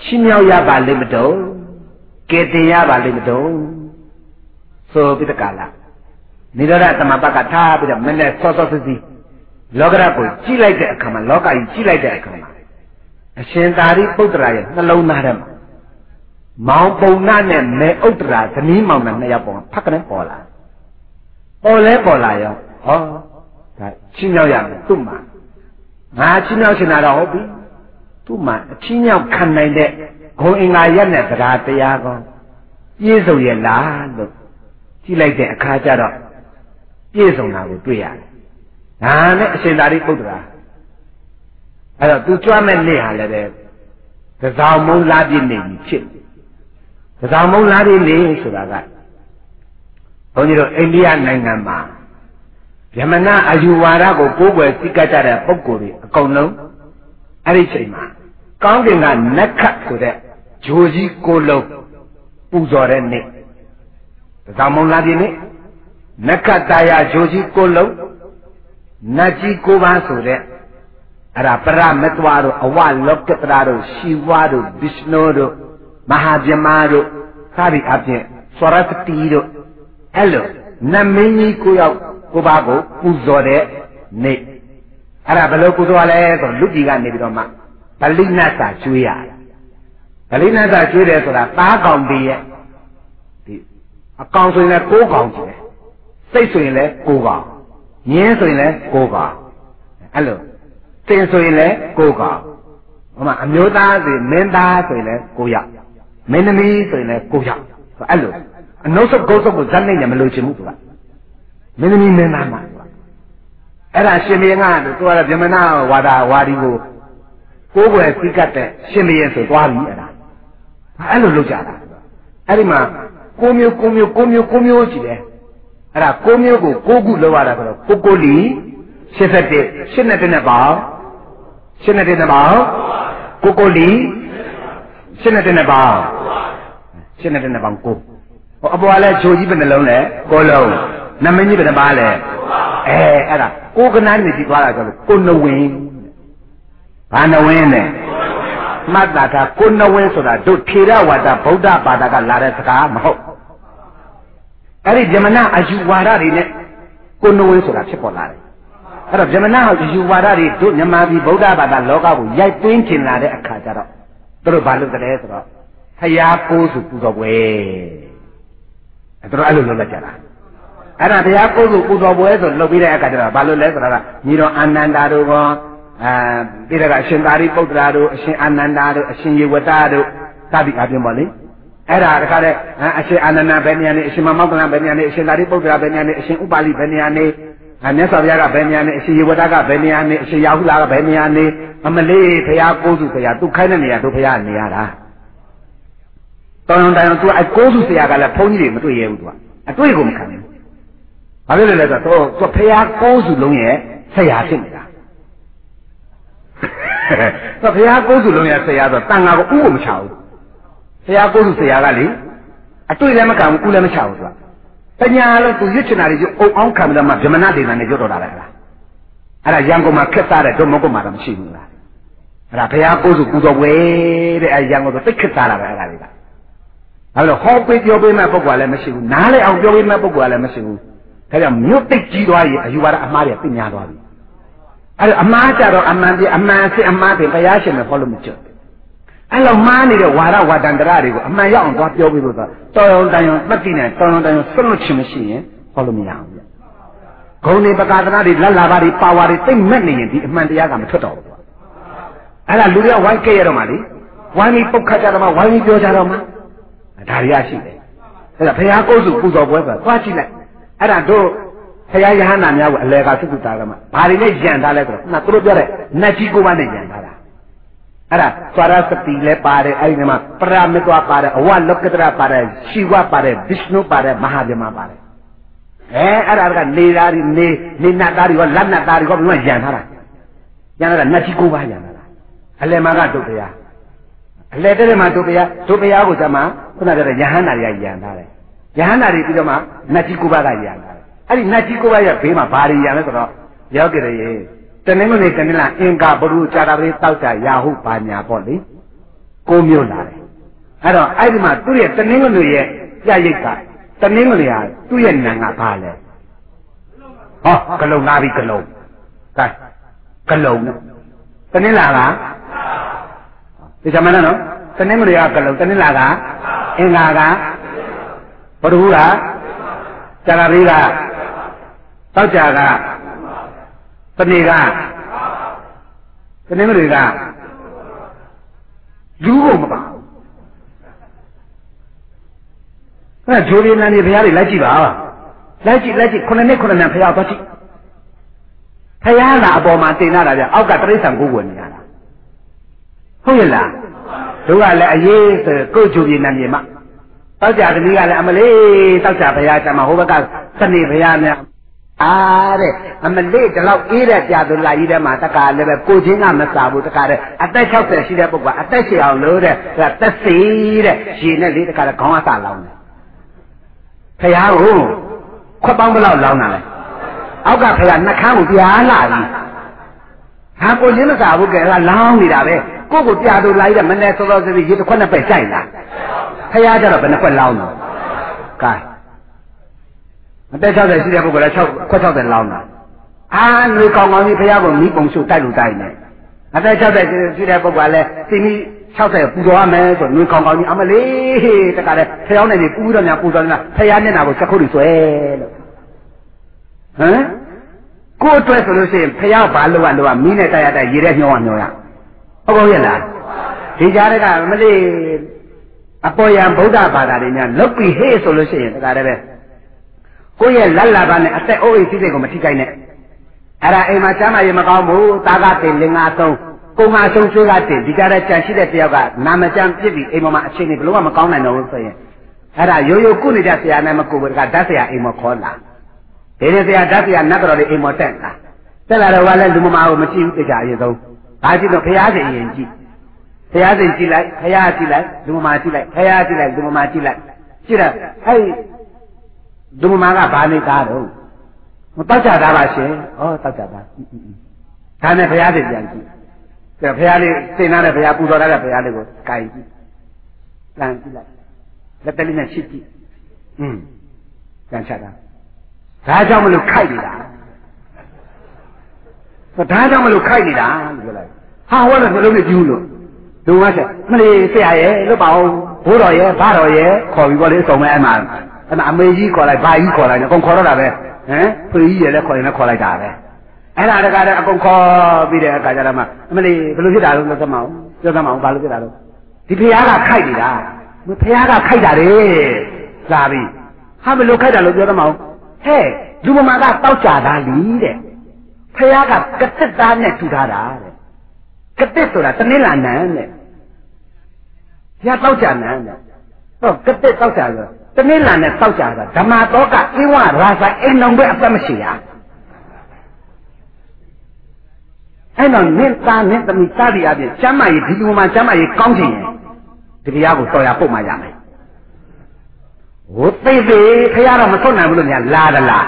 ချင်းမြောက်ရပါလိမ့်မတော့ကဲတင်ရပါလိမ့်မတော့ဆိုပြီးတကလားနိရောဓသမဘကထားပြီးတော့မနဲ့စောစောစီးစီးလောကရကိုကြည့်လိုက်တဲ့အခါမှာလောကကြီးကြည့်လိုက်တဲ့အခါမှာအရှင်သာရိပုတ္တရာရဲ့နှလုံးသားထဲမှာမောင်ပုံနာနဲ့မေဥတ္တရာဇနီးမောင်နှံနှစ်ယောက်ပေါ်ဖက်ကနေပေါ်လာပေါ်လဲပေါ်လာရောဟောဒါချင်းမြောက်ရမယ်သူ့မှာငါချင်းမြောက်ရှင်တာတော့ဟုတ်ပြီသူ့မှာအချင်းမြောက်ခံနိုင်တဲ့ဂုံအင်္ဂါရက်နဲ့တရားတရားကောပြည့်စုံရဲ့လားလို့ကြည့်လိုက်တဲ့အခါကျတော့ပြည့်စုံတာကိုတွေ့ရတယ်ဒါနဲ့အရှင်သာရိပုတ္တရာအဲ့တော့သူကြွမဲ့နေ့ဟာလည်းပဲသဇောင်မုံလာပြည့်နေပြီဖြစ်သဇောင်မုံလာပြည့်နေဆိုတာကဘုန်းကြီးတို့အိန္ဒိယနိုင်ငံမှာယမနာအယူဝါဒကိုကိုးကွယ်စိတ်ကကြတဲ့ပုဂ္ဂိုလ်တွေအကုန်လုံးအဲ့ဒီချိန်မှာကောင်းကင်ကနက္ခတ်ဆိုတဲ့ဂျိုကြီးကိုလုံးပူဇော်တဲ့နေ့သဇောင်မုံလာပြည့်နေ့နက္ခတ်တာယာဂျိုကြီးကိုလုံးနတ်ကြီးကိုပါဆိုတဲ့အဲ့ဒါပရမတ္တဝါတို့အဝလောကတရာတို့ရှီဝါတို့ဗိရှနုတို့မဟာဗြဟ္မာတို့စသည်အပြင်ဆွရသတိတို့အဲ့လိုနတ်မင်းကြီးကိုရောက်ကိုပါကိုပူဇော်တဲ့နေ့အဲ့ဒါဘယ်လိုပူဇော်လဲဆိုလူကြီးကနေပြီးတော့မှဗလိနတ်စာကျွေးရတယ်ဗလိနတ်စာကျွေးတယ်ဆိုတာသားကောင်တည်းရဲ့ဒီအကောင်ဆိုရင်လည်းကိုးကောင်ကျွေးစိတ်ဆိုရင်လည်းကိုးကောင်ညင်းဆိုရင်လည်းကိုးကောင်အဲ့လိုတင်ဆိုရင်လည်းကိုးကောင်ဟိုမှာအမျိုးသားဆိုမင်းသားဆိုရင်လည်းကိုးယောက်မင်းသမီးဆိုရင်လည်းကိုးယောက်အဲ့လိုအနှုတ်ဆက်ကိုးစုပ်ကိုဇက်နေတယ်မလို့ချင်ဘူးသူကမင်းသမီးမင်းသားမှာအဲ့ဒါရှင်မင်းကသူကဗြဟ္မဏဝါဒဝါဒီကိုကိုးကွယ်စိတ်ကတဲ့ရှင်မင်းဆိုသွားပြီအဲ့ဒါအဲ့လိုလုပ်ကြတာအဲ့ဒီမှာကိုမျိုးကိုမျိုးကိုမျိုးကိုမျိုးကြည့်တယ်အဲ့ဒါကိုမျိုးကိုကိုခုလောက်ရတာဆိုတော့ကိုကိုလီရှစ်ဆက်တဲ့ရှစ်နဲ့တနဲ့ပေါ့ရှစ်နဲ့တနဲ့ပေါ့ကိုကိုလီရှစ်နဲ့တနဲ့ပေါ့ရှင်းတဲ့နဲ့ပေါင်းကိုဟောအပေါ်ကလည်းဂျိုကြီးပဲနှလုံးလဲကိုလုံးနမင်းကြီးပဲနှပါလဲအဲအဲ့ဒါကိုကနားနေကြည့်သွားတာဆိုလို့ကိုနဝင်းဘာနဝင်းနဲ့မှတ်တာကကိုနဝင်းဆိုတာတို့ထေရဝါဒဗုဒ္ဓဘာသာကလာတဲ့စကားမဟုတ်အဲ့ဒီဗြဟ္မဏအယူဝါဒတွေနဲ့ကိုနဝင်းဆိုတာဖြစ်ပေါ်လာတယ်အဲ့တော့ဗြဟ္မဏအယူဝါဒတွေတို့မြန်မာပြည်ဗုဒ္ဓဘာသာလောကကိုရိုက်သွင်းချင်လာတဲ့အခါကျတော့တို့ဘာလုပ်ကြလဲဆိုတော့ဖရာကိုးစုပူဇော်ပွဲအဲ့တော့အဲ့လိုလုပ်လိုက်ကြတာအဲ့ဒါဘုရားကိုးစုပူဇော်ပွဲဆိုလုပ်ပြီးတဲ့အခါကျတော့ဘာလို့လဲဆိုတော့ညီတော်အာနန္ဒာတို့ကောအာပြီးတော့အရှင်သာရိပုတ္တရာတို့အရှင်အာနန္ဒာတို့အရှင်ယေဝတတို့စသည်အပြင်ပေါ့လေအဲ့ဒါတခါတဲ့အရှင်အာနန္ဒာဘယ်နေရာနေအရှင်မမောက္ကလဘယ်နေရာနေအရှင်သာရိပုတ္တရာဘယ်နေရာနေအရှင်ဥပါလိဘယ်နေရာနေမြတ်စွာဘုရားကဘယ်နေရာနေအရှင်ယေဝတကဘယ်နေရာနေအရှင်ရာဟုလာကဘယ်နေရာနေအမလေးဘုရားကိုးစုဘုရားသူခိုင်းတဲ့နေရာတို့ဘုရားနေရတာတောင်းတောင်းသူအကိုးစုဆရာကလည်းဘုန်းကြီးတွေမတွေ့ရဘူးသူကအတွေ့ကိုမခံဘူးဘာဖြစ်လို့လဲဆိုတော့သူဖရာကိုးစုလုံးရဲ့ဆရာဖြစ်နေတာသူဖရာကိုးစုလုံးရဲ့ဆရာဆိုတန်ဃာကိုဥကိုမချဘူးဖရာကိုးစုဆရာကလေအတွေ့လည်းမခံဘူးဥလည်းမချဘူးသူကပညာလည်းသူရွတ်ချင်တာတွေအုံအောင်ခံပြီးတော့မှဗြဟ္မဏဒေသနဲ့ရွတ်တော်တာလေအဲ့ဒါအဲ့ဒါရန်ကုန်မှာခက်သားတဲ့ဒုမကုတ်မှာတော့မရှိဘူးလားအဲ့ဒါဖရာကိုးစုပူဇော်ပွဲတဲ့အဲ့ရန်ကုန်ဆိုတိတ်ခက်သားတာပဲအဲ့ဒါတွေကအဲ့တော့ဟောပေးပြောပေးမဲ့ပုဂ္ဂိုလ်ကလည်းမရှိဘူးနားလည်းအောင်ပြောပေးမဲ့ပုဂ္ဂိုလ်ကလည်းမရှိဘူးဒါကြောင့်မြို့တိတ်ကြီးသွားရင်အယူဝါဒအမှားတွေပြညာသွားပြီအဲ့တော့အမှားကြတော့အမှန်ပြအမှန်စစ်အမှားတွေဘုရားရှင်နဲ့ဟောလို့မကျွတ်အဲ့လိုမှားနေတဲ့ဝါဒဝါဒန္တရတွေကိုအမှန်ရောက်အောင်သွားပြောပေးလို့ဆိုတော်ရုံတန်ရုံပတ်တိနဲ့တော်ရုံတန်ရုံဆွတ်လွတ်ခြင်းမရှိရင်ဟောလို့မရဘူးဂုံနေပကာသနာတွေလက်လာပါတွေပါဝါတွေသိမ့်မဲ့နေရင်ဒီအမှန်တရားကမထွက်တော့ဘူးအဲ့ဒါလူတွေကဝိုင်းကြဲရတော့မှလေဝိုင်းပြီးပုတ်ခတ်ကြတော့မှဝိုင်းပြီးပြောကြတော့မှဒါတွေရရှိတယ်အဲ့ဒါဘုရားကိုးစုပူဇော်ပွဲပဲသွားကြည့်လိုက်အဲ့ဒါတို့ဘုရားယဟန္တာများကိုအလဲကသုတ္တတာကမှဘာတွေနဲ့ယံထားလဲဆိုတော့ခုနသူတို့ပြောတဲ့နတ်ကြီးကိုးပါးနဲ့ယံထားတာအဲ့ဒါသွားရသတိလည်းပါတယ်အဲ့ဒီမှာပရမတ္တဝပါတယ်အဝလောကတရပါတယ်ရှိဝပါတယ်ဗိရှနုပါတယ်မဟာဗြဟ္မာပါတယ်အဲအဲ့ဒါကနေသားတွေနေနေနတ်သားတွေရောလက်နတ်သားတွေရောဘယ်မှာယံထားတာယံထားတာနတ်ကြီးကိုးပါးယံထားတာအလဲမှာကဒုတ်တရားအလဲတဲ့မှာဒုတ်တရားဒုတ်တရားကိုကျမှခုနကပြောတဲ့ယဟန္တာတွေကယံထားတယ်ယဟန္တာတွေပြီးတော့မှနတ်ကြီးကိုးပါးကယံထားတယ်အဲ့ဒီနတ်ကြီးကိုးပါးရဲ့ဘေးမှာဘာတွေယံလဲဆိုတော့ရောက်ကြတယ်တနင်္ဂနွေတနင်္လာအင်္ဂါဘုရုကြာတာပရိတောက်တာရာဟုဘာညာပေါ့လေကိုမျိုးလာတယ်အဲ့တော့အဲ့ဒီမှာသူ့ရဲ့တနင်္ဂနွေရဲ့ပြရိတ်ကတနင်္ဂနွေဟာသူ့ရဲ့နံကဘာလဲဟောကလုံလာပြီကလုံကဲကလုံနော်တနင်္လာကဒီချမနဲ့နော်တနင်္ဂနွေကကလုံတနင်္လာကအင်္ဂါကဘုဒ္ဓဟူကကြာလာပြီကတောက်ကြကတနေ့ကတနင်္ဂနွေကလူကိုမပါအဲ့ဂျိုးရင်းနန်းကြီးဘုရားတွေလိုက်ကြည့်ပါလိုက်ကြည့်လိုက်ကြည့်ခုနှစ်နှစ်ခုနှစ်နှစ်ဘုရားသွားကြည့်ဘုရားလာအပေါ်မှာတင်လာတာဗျအောက်ကတိရစ္ဆာန်ကိုဝင်နေရတာဟုတ်ရဲ့လားတို့ကလည်းအေးဆိုကိုဂျိုးရင်းနန်းကြီးမှာတောက်ကြသမီးကလည်းအမလေးတောက်ကြဘုရားကျမဟိုဘက်ကစနေဘုရားများအားတဲ့အမလေးဒီလောက်အေးတဲ့ကြာသူလာကြီးတဲ့မှာတက္ကလည်းပဲကိုချင်းကမစားဘူးတက္ကတဲ့အသက်၆၀ရှိတဲ့ပုဂ္ဂိုလ်အသက်ရှည်အောင်လို့တဲ့သက်စီတဲ့ရှင်နဲ့လေးတက္ကလည်းခေါင်းအစလောင်းတယ်ဖရာကိုခွက်ပေါင်းဘလောက်လောင်းတာလဲအောက်ကဖရာနှခမ်းကိုပြားလာပြီဟာကိုချင်းမစားဘူးကဲကလောင်းနေတာပဲကိုကိုပြာသူလာကြီးတဲ့မနေ့စောစောစီရေတစ်ခွက်နဲ့ပဲကြိုက်လာဖရာကျတော့ဘယ်နှခွက်လောင်းတော့ကဲအသက်၆၀ရှိတဲ့ပုဂ္ဂိုလ်က၆ခွက်၆၀လောင်းတာအာຫນွေကောင်းကောင်းကြီးဖရာကိုမိပုံရှုတိုက်လို့တိုက်နေအသက်၆၀ရှိတဲ့ပုဂ္ဂိုလ်ကလည်းစီမီ၆၀ပူတော်ရမယ်ဆိုຫນွေကောင်းကောင်းကြီးအမလေးတခါလဲဖျောင်းနေပြီပူတော့များပူတော်နေတာဖရာမျက်နှာကိုစက်ခုတ်တွေဆွဲလို့ဟမ်ကိုအတွက်ဆိုလို့ရှိရင်ဖရာဘာလို့ရလို့မီးနဲ့တိုက်ရတိုက်ရေထဲညှောရညှောရဟုတ်ကောရဲ့လားဒီကြားတဲ့ကမလေးအပေါ်ယံဗုဒ္ဓဘာသာတွေများလုတ်ပြီးဟေးဆိုလို့ရှိရင်တခါတည်းပဲကိုယ့်ရဲ့လက်လာပါနဲ့အသက်အိုးအိမ်စိတ်ကိုမထိခိုက်နဲ့အဲ့ဒါအိမ်မှာကျမ်းမာရေးမကောင်းဘူးတာကတင်လင်္ကာသုံးကိုမဆုံးဆွေးကတင်ဒီကြတဲ့ကြံရှိတဲ့တယောက်ကနာမကျမ်းပြစ်ပြီးအိမ်ပေါ်မှာအချိန်တွေဘလို့မှမကောင်းနိုင်တော့ဘူးဆိုရင်အဲ့ဒါရိုးရိုးကုနေကြဆရာနဲ့မကူဘူးတကဓာတ်ဆရာအိမ်မှာခေါ်လာဒီနေ့ဆရာဓာတ်ဆရာနတ်တော်တွေအိမ်မှာတက်လာတက်လာတော့ကလည်းလူမမာကိုမကြည့်ဘူးသိကြအရင်ဆုံးဘာကြည့်တော့ဘုရားရှင်ရင်ကြည့်ဘုရားရှင်ကြည့်လိုက်ဘုရားကြည့်လိုက်လူမမာကြည့်လိုက်ဘုရားကြည့်လိုက်လူမမာကြည့်လိုက်ကြည့်တော့အဲ့ဒုမမာကဘာနေသားတော့မတောက်ကြတာပါရှင်ဩတောက်ကြတာဒါနဲ့ဘုရားရှင်ပြန်ကြည့်ကဲဘုရားလေးသင်လာတဲ့ဘုရားပူဇော်တဲ့ဘုရားလေးကိုကြိုင်ကြည့်လမ်းကြည့်လိုက်လက်တလေးနဲ့ရှစ်ကြည့်อืมကြံချတာဒါကြောင့်မလို့ခိုက်နေတာဒါကြောင့်မလို့ခိုက်နေတာလို့ပြောလိုက်ဟာဟောတယ်ဘယ်လိုလဲကျူးလို့ဒုမဆက်မလေးဆရာရဲ့လွတ်ပါအောင်ဘိုးတော်ရဲ့ဘာတော်ရဲ့ခေါ်ပြီးပေါ့လေအစုံမဲ့အမှန်အဲ့ဒါအမေကြီးခေါ်လိုက်ဘာကြီးခေါ်လိုက်အကုန်ခေါ်တော့တာပဲဟမ်ဖေကြီးရယ်လည်းခေါ်ရင်လည်းခေါ်လိုက်တာပဲအဲ့ဒါတကားတဲ့အကုန်ခေါ်ပြီးတဲ့အခါကျတော့မှအမလေးဘယ်လိုဖြစ်တာလို့ပြောသမောင်းပြောသမောင်းဘာလို့ဖြစ်တာလို့ဒီဖះကခိုက်နေတာဖះကခိုက်တာလေလာပြီဟာဘယ်လိုခိုက်တာလို့ပြောသမောင်းဟဲ့လူမမာကတောက်ကြတာလीတဲ့ဖះကကတက်သားနဲ့ထူထားတာတဲ့ကတက်ဆိုတာတနည်းလာနန်းတဲ့ဖះတောက်ကြနန်းတဲ့ဟောကတက်တောက်ကြဆိုတနည်းလာနဲ့တောက်ကြတာဓမ္မတောကဧဝရာဇအိမ်တော်ပဲအသက်မရှိရအဲ့တော့မင်းသားမင်းသမီးသားတွေအပြင်ကျမ်းမာရေးဒီလူမှာကျမ်းမာရေးကောင်းချင်ရင်ဒီတရားကိုတော်ရပုတ်မှရမယ်ဟိုသိသေးခရတော့မဆွနိုင်ဘူးလို့များလာသလား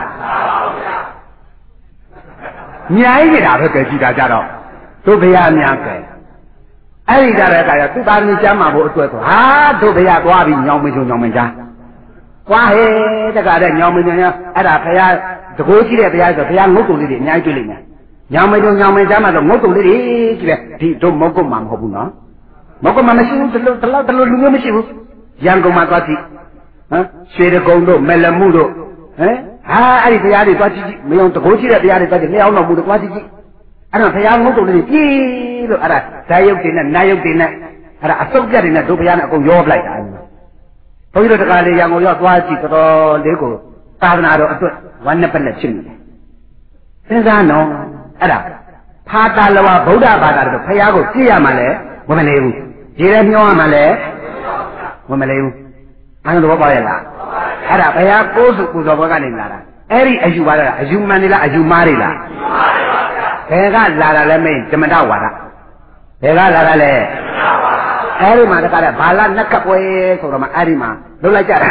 ညာကြီးနေတာပဲကြည့်တာကြတော့တို့ဘုရားများကဲအဲ့ဒီကြတဲ့အခါကျသူသားသမီးကျမ်းမာဖို့အတွက်ဆိုဟာတို့ဘုရားသွားပြီးညောင်းမချုံညောင်းမကြားကွာဟဲ့တက္ကတဲ့ညောင်မင်းညာအဲ့ဒါဘုရားတကိုးရှိတဲ့ဘုရားဆိုဘုရားငုတ်တုံလေးတွေအများကြီးတွေ့လိမ့်မယ်ညောင်မင်းညောင်မင်းကြားမှာတော့ငုတ်တုံလေးတွေကြည့်လေဒီတို့မုတ်ကုတ်မှာမဟုတ်ဘူးနော်မုတ်ကုတ်မှာမရှိဘူးတလို့တလို့တလို့လူမျိုးမရှိဘူးရန်ကုန်မှာသွားကြည့်ဟမ်ရွှေတကုံတို့မလမှုတို့ဟမ်ဟာအဲ့ဒီဘုရားတွေသွားကြည့်ကြည့်မယုံတကိုးရှိတဲ့ဘုရားတွေသွားကြည့်လျှောင်းတော်မူတို့သွားကြည့်ကြည့်အဲ့တော့ဘုရားငုတ်တုံလေးတွေပြေးလို့အဲ့ဒါဓာယုတ်တွေနဲ့နာယုတ်တွေနဲ့အဲ့ဒါအစုပ်ပြတ်တွေနဲ့တို့ဘုရားနဲ့အကုန်ရောပလိုက်တာဘုန်းကြီးတို့တကားလေးရံကိုရောက်သွားကြည့်တော်တော်လေးကိုသာသနာတော်အတွက်ဝမ်းနဲ့ပက်လက်ဖြစ်နေတယ်စဉ်းစားနော်အဲ့ဒါဖာတာလဝဗုဒ္ဓဘာသာတို့ဘုရားကိုကြည့်ရမှလည်းဝမလေးဘူးရေထဲမျောရမှလည်းဝမလေးဘူးအဲ့လိုတော့ပေါ့ရလားအဲ့ဒါဘုရားကိုးစုပူဇော်ဘွားကနေလာတာအဲ့ဒီအယူပါလားအယူမှန်နေလားအယူမားနေလားဘယ်ကလာတာလဲမင်းဓမ္မတဝါဒဘယ်ကလာတာလဲအဲ့ဒီမှာတခါတည်းဘာလာနက်ကပွဲဆိုတော့မှအဲ့ဒီမှာလှုပ်လိုက်ကြတာ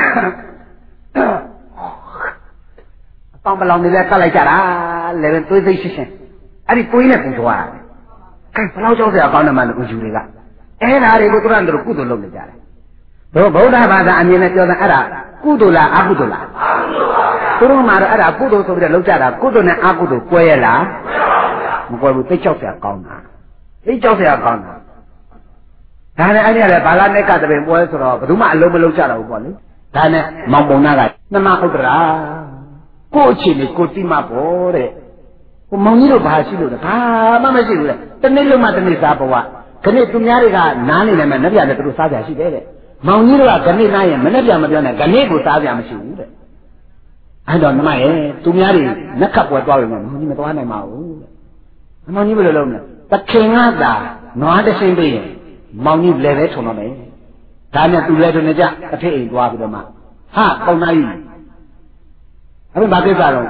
အပေါင်းပလောင်တွေလည်းကတ်လိုက်ကြတာလည်းပဲသွေးသိရှင်းရှင်းအဲ့ဒီသွေးနဲ့ပူသွားတာကဲဘလောက်ကြောက်စရာကောင်းတယ်မှလို့ဦးယူတွေကအဲ့ဒါတွေကိုသူတို့ကုသိုလ်လုပ်နေကြတယ်တို့ဗုဒ္ဓဘာသာအမြင်နဲ့ပြောတာအဲ့ဒါကုသိုလ်လားအကုသိုလ်လားအကုသိုလ်ပါသူတို့မှတော့အဲ့ဒါကုသိုလ်ဆိုပြီးတော့လုပ်ကြတာကုသိုလ်နဲ့အကုသိုလ်ကွဲရလားမကွဲဘူးသိကြောက်စရာကောင်းတာသိကြောက်စရာကောင်းတာဒါနဲ့အဲ့ဒီကလည်းဘာလာနဲ့ကတပင်ပွဲဆိုတော့ဘယ်သူမှအလုံးမလုံးကြတော့ဘူးပေါ့လေဒါနဲ့မောင်ပုံနာကနှမဥဒ္ဒရာကိုယ့်အချင်းကိုတိမဖို့တဲ့ဟိုမောင်ကြီးတို့ဘာရှိလို့လဲဘာမှမရှိဘူးလေတနေ့လုံးမှတနေ့စားဘဝခဏသူများတွေကနားနေတယ်မှနှက်ပြတယ်သူတို့စားကြရှိတယ်တဲ့မောင်ကြီးတို့ကခဏနားရင်မနှက်ပြမပြောနဲ့ခဏကိုစားကြမရှိဘူးတဲ့အဲ့တော့နှမရဲ့သူများတွေနှက်ခတ်ပွဲသွားပြီမောင်ကြီးမသွားနိုင်ပါဘူးတဲ့မောင်ကြီးဘယ်လိုလုပ်မလဲတခင်ကသာနွားတရှင်းပေးရင်မောင်ကြီးလည်းပဲထုံတော့မယ်ဒါနဲ့သူလည်းတို့နေကြအထက်အိမ်သွားပြီးတော့မှဟာပုံနာကြီးအဲ့ဒါဘာကိစ္စတော့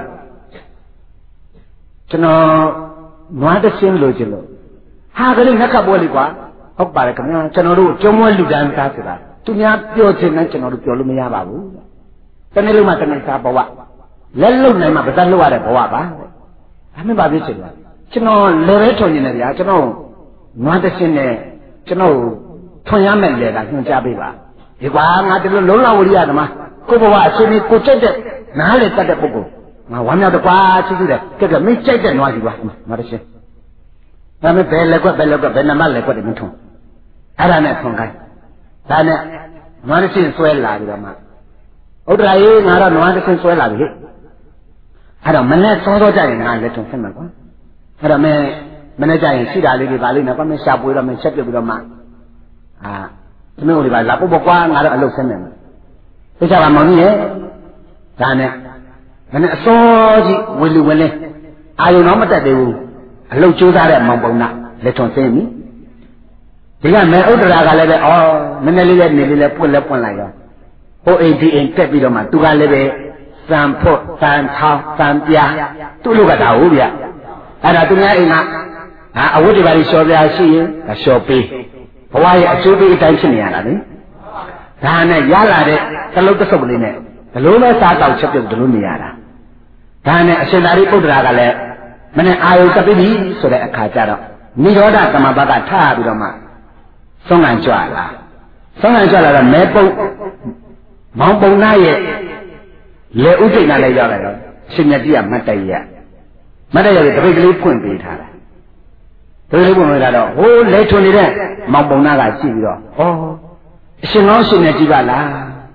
ကျွန်တော်နွားတရှင်းလို့ကျလို့ဟာကလေးနှက်ခတ်ပွဲလေးကွာဟုတ်ပါတယ်ခင်ဗျာကျွန်တော်တို့ကျုံမွဲလူတန်းသားဆိုတာသူများပြောချင်တယ်ကျွန်တော်တို့ပြောလို့မရပါဘူးတနေ့လုံးမှတနေ့စားဘဝလက်လုံနိုင်မှပါသက်လို့ရတဲ့ဘဝပါဒါမှမပါဖြစ်ချင်တယ်ကျွန်တော်လည်းပဲထုံနေတယ်ဗျာကျွန်တော်နွားတရှင်းနဲ့ကျွန်တော်ထွန်ရမယ်လေကညွှန်ကြားပေးပါဒီကွာငါဒီလိုလုံးလာဝရိယဓမ္မကိုဘဝအရှင်ကြီးကိုကြက်တဲ့နားလေတတ်တဲ့ပုဂ္ဂိုလ်ငါဝမ်းမြောက်တော့ကွာချစ်ချစ်တယ်ကဲကဲမင်းကြိုက်တဲ့နွားကြီးကွာနွားတရှင်းဒါမဲ့ဘယ်လက်ကွက်ဘယ်လက်ကွက်ဘယ်နမလက်ကွက်တွေမထုံအဲ့ဒါနဲ့ထွန်ခိုင်းဒါနဲ့နွားတရှင်းဆွဲလာပြီးတော့မှဥဒ္ဒရာကြီးငါတော့နွားတရှင်းဆွဲလာပြီအဲ့တော့မနဲ့စောစောကြရင်ငါလက်ထုံဆက်မှာကွာအဲ့တော့မင်းမနေ့ကျရင်ရှိတာလေးတွေပါလိမ့်မယ်ကွာမင်းရှာပွေတော့မင်းချက်ပြုတ်ပြီးတော့မှအာသမီးတို့တွေပါလာပုတ်ပုတ်ကွာငါတော့အလုပ်ဆင်းနေမယ်သိကြပါမောင်ကြီးရဲ့ဒါနဲ့မနေ့အစောကြီးဝေလူဝဲလဲအာယုံတော့မတက်သေးဘူးအလုပ်ကြိုးစားတဲ့မောင်ပုံနာလက်ထုံဆင်းပြီဒီကမဲဥဒ္ဒရာကလည်းပဲအော်မနေ့လေးလည်းနေလေးလည်းပွင့်လည်းပွင့်လိုက်ရောဟိုအိမ်ဒီအိမ်တက်ပြီးတော့မှသူကလည်းပဲစံဖို့စံထောင်းစံပြားသူ့လူကဒါဟုတ်ဗျအဲ့ဒါသူများအိမ်ကဟာအဝတ်တွေပါလျှော်ပြားရှိရင်လျှော်ပေးဘဝရဲ့အကျိုးပေးအတိုင်းဖြစ်နေရတာလေဒါနဲ့ရလာတဲ့သလုံးတစ်စုပ်ကလေးနဲ့ဘလို့လဲစားတော့ချက်ပြုတ်ဘလို့နေရတာဒါနဲ့အရှင်သာရိပုတ္တရာကလည်းမနဲ့အာယုတပိပြီဆိုတဲ့အခါကျတော့နိရောဓသမဘကထားပြီးတော့မှဆုံးခံကြွလာဆုံးခံကြွလာတော့မဲပုံမောင်ပုံနာရဲ့လေဥဒိဏလည်းရောက်လာတော့ရှင်မြတ်ကြီးကမတ်တရမတ်တရရဲ့တပိတ်ကလေးဖွင့်ပေးထားတာဒီလိုပုံလိုက်တော့ဟိုးလေထွန်နေတဲ့မောင်ပုံနာကကြည့်ပြီးတော့ဩအရှင်ကောင်းရှင်နဲ့ကြည့်ပါလား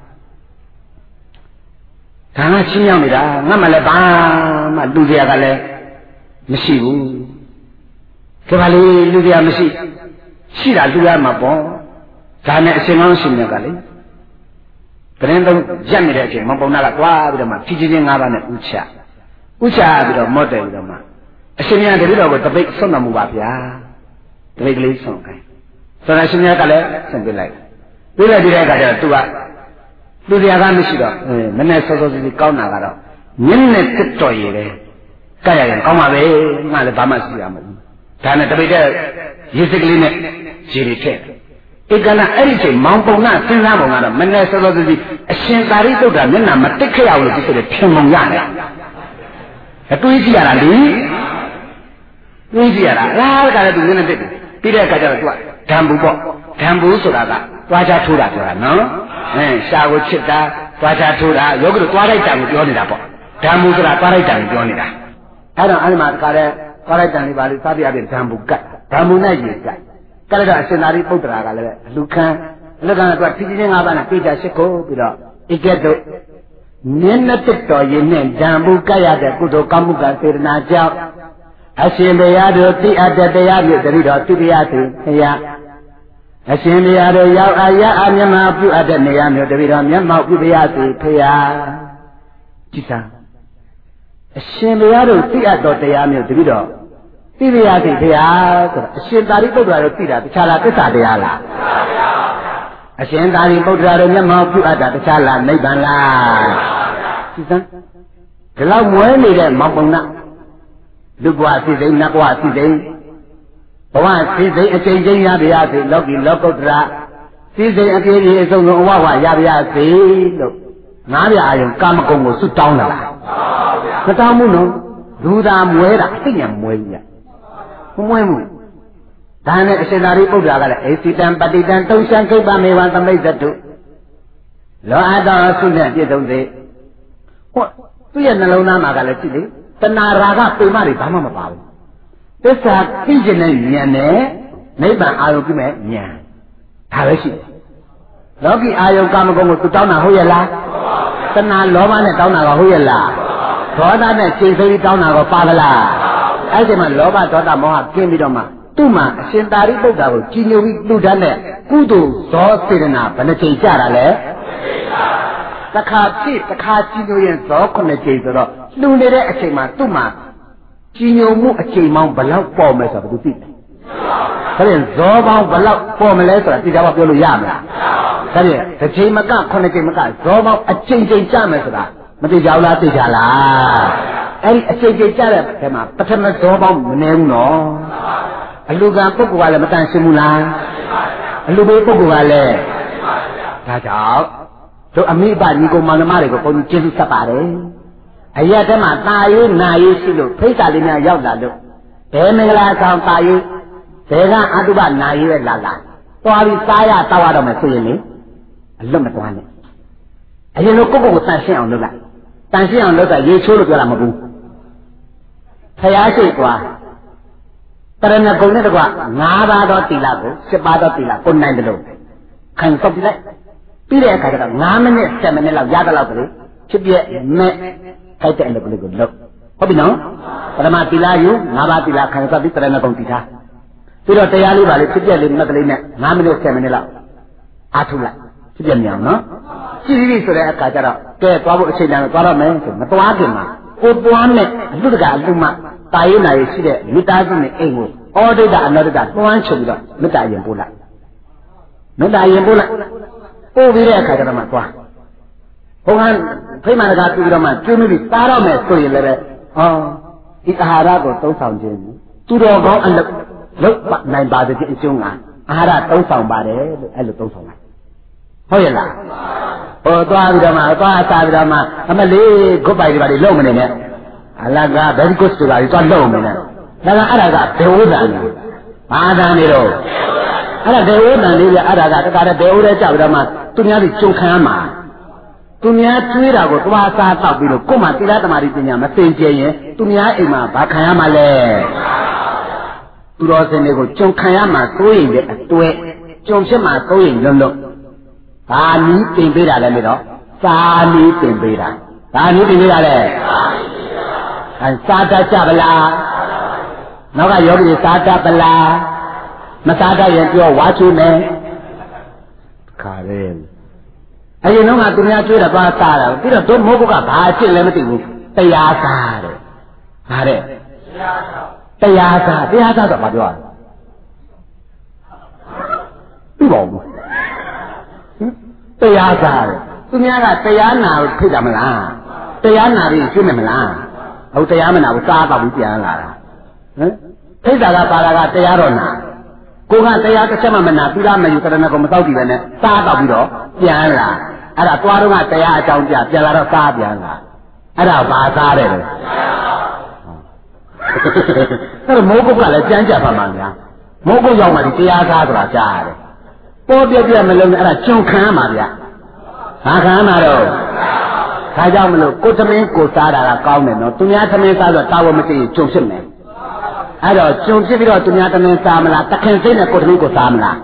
ဒါကချင်းရောက်နေတာငါမှလည်းဘာမှလူစရာကလည်းမရှိဘူးကြပါလေလူစရာမရှိရှိတာလူရမှာပေါ့ဒါနဲ့အရှင်ကောင်းရှင်နဲ့ကလေတရင်တော့ရက်နေတဲ့အချိန်မောင်ပုံနာကတွားပြီးတော့မှဖြည်းချင်းချင်းငါးပါးနဲ့ဥချဥချပြီးတော့မော့တယ်ပြီးတော့မှအရှင်မြတ်တပည့်တော်ကိုတပိတ်ဆွတ်တော်မူပါဗျာတပိတ်ကလေးဆွတ်ခိုင်းဆိုတော့အရှင်မြတ်ကလည်းဆွတ်ပြလိုက်ပြလိုက်ပြီးတဲ့အခါကျတော့သူကလူတရားကမရှိတော့မနဲ့စောစောစီစီကောင်းတာကတော့ညနေတက်တော်ရည်လေကဲရရင်ကောင်းပါပဲငါလည်းဘာမှရှိရမလို့ဒါနဲ့တပိတ်တဲ့ရေစစ်ကလေးနဲ့ရေတွေထည့်ဧကလအဲ့ဒီချိန်မောင်ပုံကစဉ်းစားပုံကတော့မနဲ့စောစောစီစီအရှင်သာရိပုတ္တရာမျက်နှာမတက်ခဲ့ရဘူးလို့ဒီဆိုတဲ့ဖြင်ပုံရတယ်အတွေးကြည့်ရတာလေတွေးကြည့်ရတာအားကလည်းသူမျက်နှာတက်တယ်ပြီးတဲ့အခါကျတော့သူကဓမ္ဘူပေါ့ဓမ္ဘူဆိုတာကတွားချထိုးတာဆိုတာနော်အဲရှာကိုချစ်တာတွားချထိုးတာယောဂီတို့တွားလိုက်တာကိုပြောနေတာပေါ့ဓမ္ဘူဆိုတာတွားလိုက်တာကိုပြောနေတာအဲ့တော့အဲ့ဒီမှာတခါတည်းတွားလိုက်တာလေးပါလို့သာပြရတဲ့ဓမ္ဘူကတ်ဓမ္ဘူနဲ့ရေကတ်ကလည်းတော့အရှင်သာရိပုတ္တရာကလည်းအလူခံအလူခံကတော့ဖြည်းဖြည်းငါးပါးနဲ့ပြေးကြရှိခိုးပြီးတော့ဧကတုမျက်နှာတက်တော်ရည်နဲ့ဓမ္ဘူကတ်ရတဲ့ကုသိုလ်ကောင်းမှုကစေတနာကြောင့်အရှင်ဘုရားတို့တိအတ္တတရားဖြင့်တတိတော်သူတရားသူဘုရားအရှင်ဘုရားတို့ရောက်အားရအားမျက်မှောက်ပြုအပ်တဲ့နေရာမျိုးတတိတော်မျက်မှောက်ပြုပါရစေဘုရားကြည်သာအရှင်ဘုရားတို့တိအတ္တတရားမျိုးတတိတော်သိပါရစေဘုရားဆိုတော့အရှင်သာရိပုတ္တရာတို့သိတာတခြားလားသစ္စာတရားလားအရှင်သာရိပုတ္တရာတို့မျက်မှောက်ပြုအပ်တာတခြားလားနိဗ္ဗာန်လားကြည်သာဒီလောက်မွဲနေတဲ့မောင်ပုံနာလူဘဝစိစိမ်နတ်ဘဝစိစိမ်ဘဝစိစိမ်အချိန်ချင်းရပါရစေလောကီလောကုတ္တရာစိစိမ်အပြည့်ပြည့်အစုံစုံအဝဝရပါရစေလို့ငါးပြအာယုံကာမဂုဏ်ကိုစွတ်တောင်းလာတာမတောင်းဘူးနော်လူသာမွဲတာအသိဉာဏ်မွဲကြီးရမမွဲဘူးဒါနဲ့အရှင်သာရိပုတ္တရာကလည်းအေစီတံပတိတံတုံရှံခိပ္ပမေဝံသမိတ်ဇတုလောအပ်သောဆုနဲ့ပြည့်စုံစေဟောသူ့ရဲ့နှလုံးသားမှာကလည်းကြည့်လေတဏှာရာဂပေမတွေဘာမှမပါဘူးသစ္စာသိကျင်တဲ့ဉာဏ်နဲ့နိဗ္ဗာန်အာရုံပြုမဲ့ဉာဏ်ဒါပဲရှိတယ်လောကီအာယုကာမဂုဏ်ကိုသူတောင်းတာဟုတ်ရဲ့လားတဏှာလောဘနဲ့တောင်းတာကဟုတ်ရဲ့လားဒေါသနဲ့ချိန်ဆပြီးတောင်းတာကပါကလားအဲ့ဒီမှာလောဘဒေါသမောဟကင်းပြီးတော့မှသူ့မှာအရှင်သာရိပုတ္တရာကိုကြည်ညိုပြီးလူတန်းတဲ့ကုသိုလ်ဇောစေတနာဘယ်နှချိန်ကြတာလဲတစ်ခါဖြစ်တစ်ခါကြည်ညိုရင်ဇောခုနှစ်ချိန်ဆိုတော့လူနေတဲ့အချိန်မှာသူ့မှာကြည်ညိုမှုအချိန်ပေါင်းဘယ်လောက်ပေါ်မယ်ဆိုတော့ဘယ်သူသိလဲဒါရင်ဇောပေါင်းဘယ်လောက်ပေါ်မလဲဆိုတာသိကြပါပြောလို့ရမလားဒါရင်တစ်ချိန်မကခုနှစ်ချိန်မကဇောပေါင်းအချိန်ချိန်ကြမယ်ဆိုတာမသိကြဘူးလားသိကြလားအဲ့ဒီအချိန်ချိန်ကြတဲ့ဘက်မှာပထမဇောပေါင်းမနေဘူးနော်အလူကံပုဂ္ဂိုလ်ကလည်းမတန်ရှင်းဘူးလားအလူဘေးပုဂ္ဂိုလ်ကလည်းဒါကြောင့်တို့အမိဘညီကောင်မောင်နှမတွေကိုပုံကျေးဇူးဆက်ပါတယ်အရက်တည်းမှာตาရေးနာရေးရှိလို့ဖိတ်စာလေးများရောက်လာလို့ဘယ်မင်္ဂလာဆောင်ตาရေးဘယ်ကအတုပနာရေးပဲလာလာသွားပြီးစားရတောက်ရတော့မယ်ဆိုရင်လေအလွတ်မတွန်းနဲ့အရင်လိုကိုယ့်ကိုယ်ကိုတန်ရှင်းအောင်လုပ်လိုက်တန်ရှင်းအောင်လုပ်တာရေချိုးလို့ပြောတာမဟုတ်ဘူးဖျားရှိကွာတရဏဂုံနဲ့တကွငါးပါးသောသီလကိုရှစ်ပါးသောသီလကိုနိုင်တယ်လို့ခံစောက်ပြလိုက်ပြီးတဲ့အခါကျတော့၅မိနစ်၁၀မိနစ်လောက်ရတဲ့လောက်ကလေးဖြစ်ပြမဲ့ခိုက်တဲ့အလုပ်ကလေးကိုလုပ်ဟုတ်ပြီနော်ပထမသီလယူ၅ပါးသီလခံစောက်ပြီးတရဏဂုံတည်ထားပြီးတော့တရားလေးပါလေဖြစ်ပြလေးမက်ကလေးနဲ့၅မိနစ်၁၀မိနစ်လောက်အားထုတ်လိုက်ဖြစ်ပြမြောင်နော်ကြည့်ပြီးဆိုတဲ့အခါကျတော့ကဲသွားဖို့အချိန်တန်သွားတော့မယ်ဆိုမသွားခင်မှာကိုပွားနဲ့အလူတကအလူမတာရေးနာရေးရှိတဲ့မိသားစုနဲ့အိမ်ကိုဩဒိတအနောဒိတတွန်းချုပ်ပြီးတော့မေတ္တာရင်ပို့လိုက်မေတ္တာရင်ပို့လိုက်ပို့ပြီးတဲ့အခါကျတော့မှသွားဘုရားဖိမန္တကပြီးတော့မှကျွေးမိပြီးစားတော့မယ်ဆိုရင်လည်းပဲဟောဒီအာဟာရကိုသုံးဆောင်ခြင်းသူတော်ကောင်းအလုပ်လုပ်နိုင်ပါတဲ့အကျိုးကအာဟာရသုံးဆောင်ပါတယ်လို့အဲ့လိုသုံးဆောင်လိုက်ဟုတ်ရဲ့လားဟောသွားပြီးတော့မှသွားစားပြီးတော့မှအမလေးဂုတ်ပိုက်တွေပါလေလုံမနေနဲ့အလက very good ဆိုတာကြီးသွားလုံမနေနဲ့ဒါကအဲ့ဒါကဒေဝဒံဘာသာနေတော့အဲ့ဒါဒေဝဒံလေးပြအဲ့ဒါကတခါတည်းဒေဝရဲကြောက်ပြီးတော့မှသူများတွေကြုံခံမှာသူများကျွေးတာကိုသွားစားတောက်ပြီးတော့ကိုယ်မှသီလသမารိပညာမသိကျင်ရင်သူများအိမ်မှာဘာခံရမှာလဲသူတော်စင်တွေကိုကြုံခံရမှာစိုးရင်တဲ့အတွဲကြုံဖြစ်မှာစိုးရင်လုံးလုံးဘာနည်းတင်ပေးတာလဲမေတော့စာနည်းတင်ပေးတာဘာနည်းတင်ပေးတာလဲအဲစားတတ်ကြဗလားနောက်ကယောဂီစားတတ်ဗလားမစားတတ်ရင်ပြောဝါချူမယ်ခါရဲအရင်တော့ကသူများကျွေးတာသွားစားတာပြီးတော့တို့မိုးကုတ်ကဘာအဖြစ်လဲမသိဘူးတရားစားတဲ့ဟာတဲ့တရားစားတရားစားတော့ဘာပြောရလဲသိပါဘူးတရားစားတယ်သူများကတရားနာကိုဖိတ်တာမလားတရားနာပြီးကျွေးမယ်မလားဟုတ်တရားမနာဘူးစားတော့ပြီးပြန်လာတာဟမ်ဖိတ်တာကပါတာကတရားတော့နာကိုကတရားတစ်ချက်မှမနာသီလမယူကရဏကိုမတောက်တည်ပဲနဲ့စားတော့ပြီးတော့ပြန်လာအဲ့ဒါသွားတော့ကတရားအကြောင်းပြပြန်လာတော့စားပြန်လာအဲ့ဒါဘာစားတယ်လဲအဲ့တော့မိုးကုတ်ကလည်းကြမ်းကြပ်ပါမှများမိုးကုတ်ရောက်မှဒီတရားစားဆိုတာကြားရတယ်ပေါ်ပြပြမလုံးနဲ့အဲ့ဒါကျွန်ခံရမှာဗျဘာခံရမှာတော့ဒါကြောင့်မလို့ကိုသမင်းကိုစားတာကကောင်းတယ်နော်သူများသမင်းစားတော့တာဝန်မသိရင်ကျွန်ဖြစ်မယ်အဲ့တော့ကျွန်ဖြစ်ပြီးတော့သူများသမင်းစားမလားတခင်စိတ်နဲ့ကိုသမင်းကိုစားမလား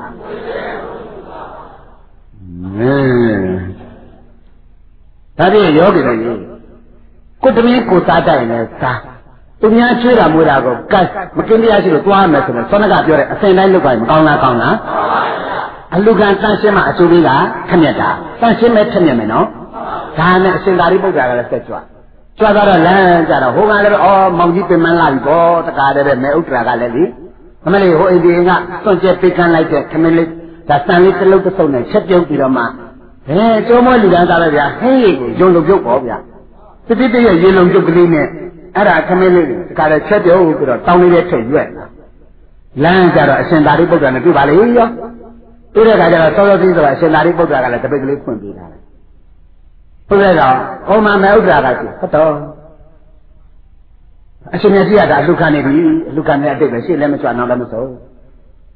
ဟင်းဒါဖြင့်ယောဂီတွေကိုသမင်းကိုစားတတ်ရင်လည်းစားသူများချွေးတာမွေးတာကိုကတ်မကင်းတရားရှိလို့သွားမယ်ဆိုတော့ဆောနကပြောတဲ့အစဉ်တိုင်းလုပ်ပါရင်မကောင်းလားကောင်းလားအလူကံတန်ရှင်းမှအကျိုးလေးကခက်မြက်တာတန်ရှင်းမဲ့ခက်မြက်မယ်နော်ဒါနဲ့အရှင်သာရိပုတ္တရာကလည်းဆက်ကြွကြွတော့လမ်းကြတော့ဟိုကလည်းအော်မောင်ကြီးပင်မလာပြီပေါ့တကားတည်းပဲမဲဥတ္တရာကလည်းလေအမလေးဟိုအိမ်ဒီကစွန့်ကျက်ပေးကမ်းလိုက်တဲ့ခမင်းလေးဒါစံလေးတစ်လုံးတစ်စုံနဲ့ချက်ပြုတ်ပြီးတော့မှဘယ်ကျိုးမလူကန်းသားလဲဗျာဟင်းရည်ကိုယုံလုံပြုတ်ပေါ့ဗျာတတိတရဲ့ရေလုံပြုတ်ကလေးနဲ့အဲ့ဒါခမင်းလေးတကားလည်းချက်ပြုတ်ပြီးတော့တောင်းလေးနဲ့ထိတ်ရွက်လမ်းကြတော့အရှင်သာရိပုတ္တရာနဲ့တွေ့ပါလေရောတွေ့တဲ့အခါကျတော့စောစောသိဆိုတာအရှင်သာရိပုတ္တရာကလည်းတပိတ်ကလေးဖွင့်ပေးတာလေဟုတ်ကဲ့တော့ဩမမဲဥဒ္ဒရာကရှိဟုတ်တော့အရှင်မြတ်ကြီးကဒါလူခံနေပြီလူခံနေအတိတ်ပဲရှေ့လည်းမချွတ်နောက်လည်းမစိုး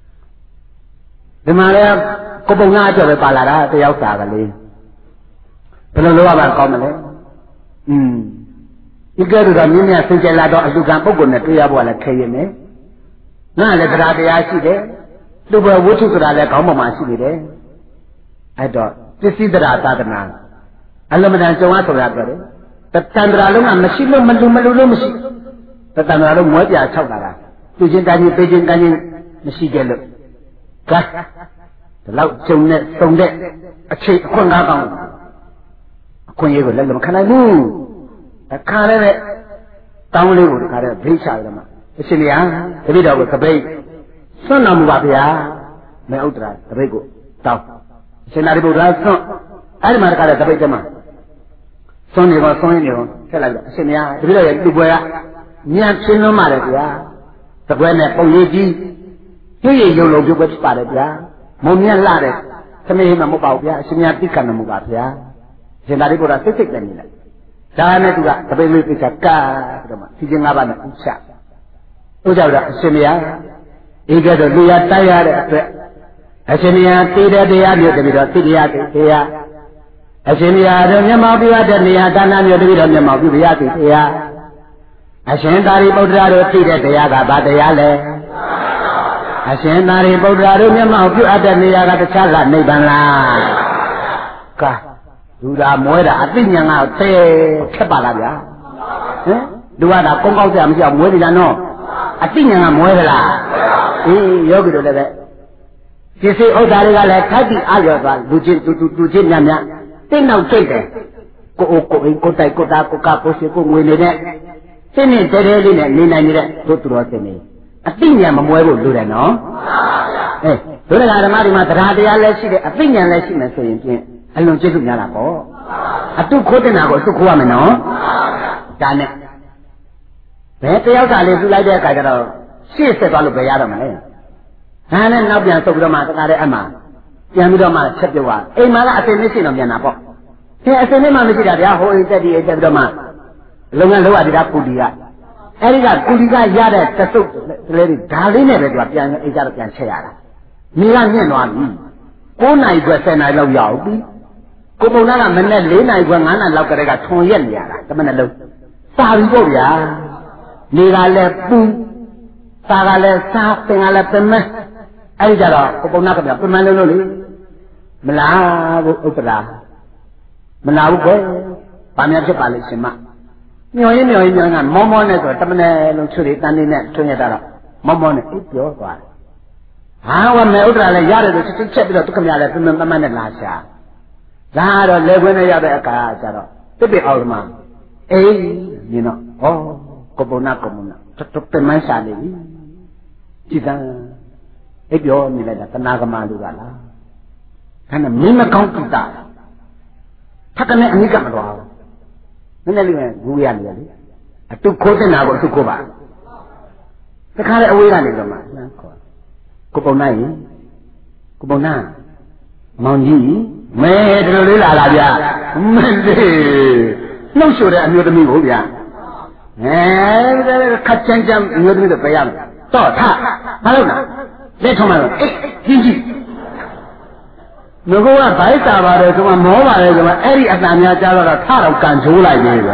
ဒီမှာလေကိုပုံနာအတွက်ပဲပါလာတာတယောက်စာကလေးဘယ်လိုလုပ်ရမှာကောင်းမလဲอืมဒီကဲတော့မြင်းမြတ်စင်ကြယ်လာတော့အလူကံပုဂ္ဂိုလ်နဲ့တွေ့ရဖို့လည်းခဲရင်နဲ့ငါလည်းတရားတရားရှိတယ်လူဘဝဝတ္ထုဆိုတာလည်းခေါင်းပေါ်မှာရှိနေတယ်အဲ့တော့ပစ္စည်းတရားသာသနာအလမတန်ကြုံရဆိုတာပြောတယ်တတန္တရာလုံးကမရှိလို့မလူမလူလို့မရှိတတန္တရာလုံးမွဲပြာ၆လာတာသူချင်းတိုင်းချင်းပေးချင်းကန်းချင်းမရှိကြလို့ကဲဒီလောက်ကြုံနဲ့စုံတဲ့အချိန်အခွင့်ကားကောင်းအခွင့်အရေးကိုလည်းမခံနိုင်ဘူးအခါလည်းတောင်းလေးကိုတခါတည်းဖိတ်ချရတယ်မှာအရှင်ဗျာတပည့်တော်ကိုသပိတ်စွန့်တော်မူပါဗျာမဲဥဒ္ဒရာသပိတ်ကိုတောင်းအရှင်သာရိပုတ္တရာစွန့်အဲ့ဒီမှာတခါတည်းသပိတ်ကျမှာစွန့်နေပါစွန့်နေပါဆက်လိုက်တော့အရှင်ဗျာတပည့်တော်ရဲ့လူပွဲကညံပြင်းလွန်းပါတယ်ဗျာသပွဲနဲ့ပုံလေးကြီးရွရရုံလုံးပြုတ်ပဲဖြစ်ပါတယ်ဗျာမုံမြတ်လာတဲ့သမီးမှမဟုတ်ပါဘူးဗျာအရှင်များတိက္ကဏမူပါဗျာရှင်သာရိပုတ္တရာစိတ်စိတ်နဲ့နေလိုက်ဒါနဲ့သူကတပိတ်လေးပြချကားပြီးတော့မှစီစဉ်ငါးပါးနဲ့ဥချဥချတော့အရှင်များဧကတော့လူရတိုက်ရတဲ့အတွက်အရှင်များတည်တဲ့တရားမျိုးတပြီးတော့သိတရားတရားအရှင်များတို့မျက်မှောက်ပြုတဲ့နေရာဒါနမျိုးတပြီးတော့မျက်မှောက်ပြုရသည်တရားအရှင်သာရိပုတ္တရာတို့သိတဲ့တရားကဘာတရားလဲအရှင်သာရိပုတ္တရာတို့မျက်မှောက်ပြုအပ်တဲ့နေရာကတခြားကနိဗ္ဗာန်လားကဲလူသာမွဲတာအသိဉာဏ်ကသဲခက်ပါလားဗျာဟမ်လူကဒါကုန်းကောက်ကြမရှိအောင်မွဲနေလားနော်အသိဉာဏ်ကမွဲသလားအေးယောဂီတို့လည်းပဲဒီစိတ်ဥစ္စာတွေကလည်းထိုက်ပြီးအားရသွားလူချင်းတူတူတူချင်းများများတင်းနောက်ကျိတ်တယ်ကိုအိုကိုအိကိုတိုက်ကိုတာကိုကကိုရှိကိုငွေနေတဲ့စိတ်နဲ့တဲတဲလေးနဲ့နေနိုင်နေတဲ့တို့သူတော်စင်နေအသိဉာဏ်မမွဲဖို့လိုတယ်နော်အေးတို့ဓမ္မဒီမှာတရားတရားလည်းရှိတယ်အသိဉာဏ်လည်းရှိမယ်ဆိုရင်ဖြင့်အလွန်ကျေးဇူးများတာပေါ့အတုခိုးတင်တာကိုအတုခိုးရမယ်နော်ဒါနဲ့ဘယ်တယောက်သာလေးပြုလိုက်တဲ့အခါကျတော့ရှေ့ဆက်သွားလို့ပဲရတော့မလဲဒါနဲ့နောက်ပြန်ဆုပ်ပြီးတော့မှတခါတည်းအမှပြန်ပြီးတော့မှချက်ပြုတ်သွားအိမ်မှာကအစင်မရှိတော့ပြန်တာပေါ့ဒီအစင်လေးမှမရှိတာဗျာဟိုအိမ်တက်ဒီအိမ်တက်ပြီးတော့မှလုပ်ငန်းလုပ်ရတဲ့ကူတီကအဲဒီကကူတီကရတဲ့တဆုပ်ကလေးတွေဒါလေးနဲ့ပဲသူကပြန်အိမ်ကြတော့ပြန်ချက်ရတာမိကညှင့်သွားပြီကိုးနာရီခွဲဆယ်နာရီလောက်ရောက်ပြီကိုပုံနာကမနဲ့လေးနာရီခွဲငါးနာရီလောက်ကတည်းကထွန်ရက်နေရတာတမနဲ့လုံးစာပြီပေါ့ဗျာနေကလည်းပူစာကလည်းစားပင်ကလည်းပင်မအဲ့ဒီကြတော့ကိုပုံနာကပြန်ပင်မလုံးလို့လေမလားဘူးဥပ္ပဒါမလားဘူးကွယ်ဘာများဖြစ်ပါလိမ့်ရှင်မမျောရင်းမျောရင်းမျောရင်းကမောမောနဲ့ဆိုတမနဲ့လုံးချွတ်လေးတန်းလေးနဲ့ထွန်ရတာတော့မောမောနဲ့အိပ်ပြောသွားတယ်ဟာဝမေဥဒ္ဒရာလည်းရတယ်လို့ချက်ချက်ပြီးတော့သူခမရလည်းပြင်းပြင်းပန်းပန်းနဲ့လာရှာဒါကတော့လေခွင်းနဲ့ရောက်တဲ့အခါကျတော့ပြစ်ပြအောင်မှအေးမြင်တော့ဟောကပုဏ္ဏကပုဏ္ဏတော်တော်ပြင်းမှန်းရှာနေပြီကြည်သံအိပ်ပြောနေလိုက်တာတဏှာကမလူကလားဒါနဲ့မင်းမကောင်းကြည့်တာထက်ကနေအနိကမတော်ဘူးနည်းနည်းလေးပဲဂူရနေလေအတုခိုးတဲ့နာကိုအတုခိုးပါတခါလေအဝေးကနေတော့မှနှမ်းခေါ်ကိုပုံနိုင်ကိုပုံနာမောင်ကြီးမဲဒီလိုလေးလာလာဗျာမင်းလေးနှုတ်ဆိုတဲ့အမျိုးသမီးကိုဗျာအဲခက်ချမ်းချမ်းအမျိုးသမီးတော့ပြရမယ်တော့ထဘာလို့လဲလက်ထုံးမှာတော့အေးကြီးကြီးငါကဘိုက်တာပါတယ်ဆိုမှမောပါတယ်ဆိုမှအဲ့ဒီအတန်များကြားတော့ထတော့ကန်ချိုးလိုက်ပြီဗျာ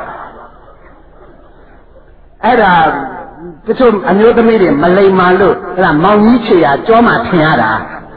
အဲ့ဒါတချို့အမျိုးသမီးတွေမလိမ္မာလို့အဲ့ဒါမောင်ကြီးချေရကြောမှထင်ရတာ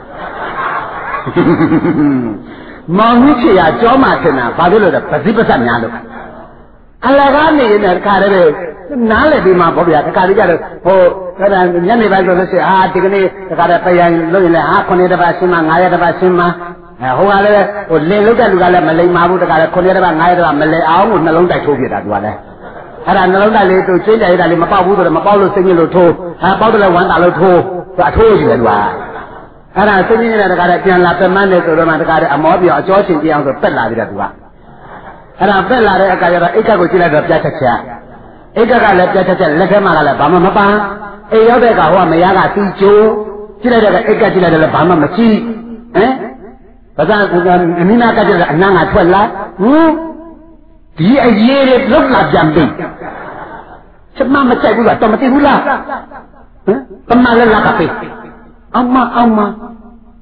မောင်ကြီးချေရကြောမှထင်တာဘာလို့လဲပစိပစများလို့အလကားနေရင်တခါတည်းနားလည်ပြီးမှပေါ့ဗျာတခါတည်းကျတော့ဟိုအဲ့ဒါညနေပိုင်းဆိုလို့ရှိရင်အာဒီကနေ့တခါတည်းပြန်လို့ရင်လည်းဟာခုနှစ်တပတ်ရှင်းမငါးရက်တပတ်ရှင်းမအဲဟိုကလည်းဟိုလင်လုတ်တဲ့လူကလည်းမလိမ္မာဘူးတခါတည်းခုနှစ်ရက်တပတ်ငါးရက်တပတ်မလဲအောင်ကိုနှလုံးတိုက်ထိုးပြတာသူကလည်းအဲ့ဒါနှလုံးသားလေးသူချင်းကြရတာလေးမပေါက်ဘူးဆိုတော့မပေါက်လို့စိတ်ညစ်လို့ထိုးအဲပေါက်တယ်လည်းဝမ်းသာလို့ထိုးသူအထိုးယူတယ်သူကအဲ့ဒါစိတ်ညစ်နေတဲ့တခါတည်းပြန်လာပြမန်းနေဆိုတော့မှတခါတည်းအမောပြောအကျော်ချင်းကြအောင်ဆိုပက်လာပြီးတော့သူကအဲ့ဒါပက်လာတဲ့အခါကျတော့အိတ်ကကိုကြည့်လိုက်တော့ပြတ်ချက်ချက်အိတ်ကကလည်းပြတ်ချက်ချက်လက်ထဲမှာကလည်းဘာမှမပန်းအိမ်ရောက်တဲ့အခါဟိုကမယားကတီကျိုးကြည့်လိုက်တဲ့အိတ်ကကြည့်လိုက်တယ်လည်းဘာမှမကြည့်ဟမ်ဘာသာအမိနာကကြည့်တဲ့အနမ်းကထွက်လာဟင်ဒီအရေးတွေလုတ်လာပြန်ပြီချက်မမကြိုက်ဘူးလားတော်မသိဘူးလားဟမ်တမလည်းလာကပေးအမအမ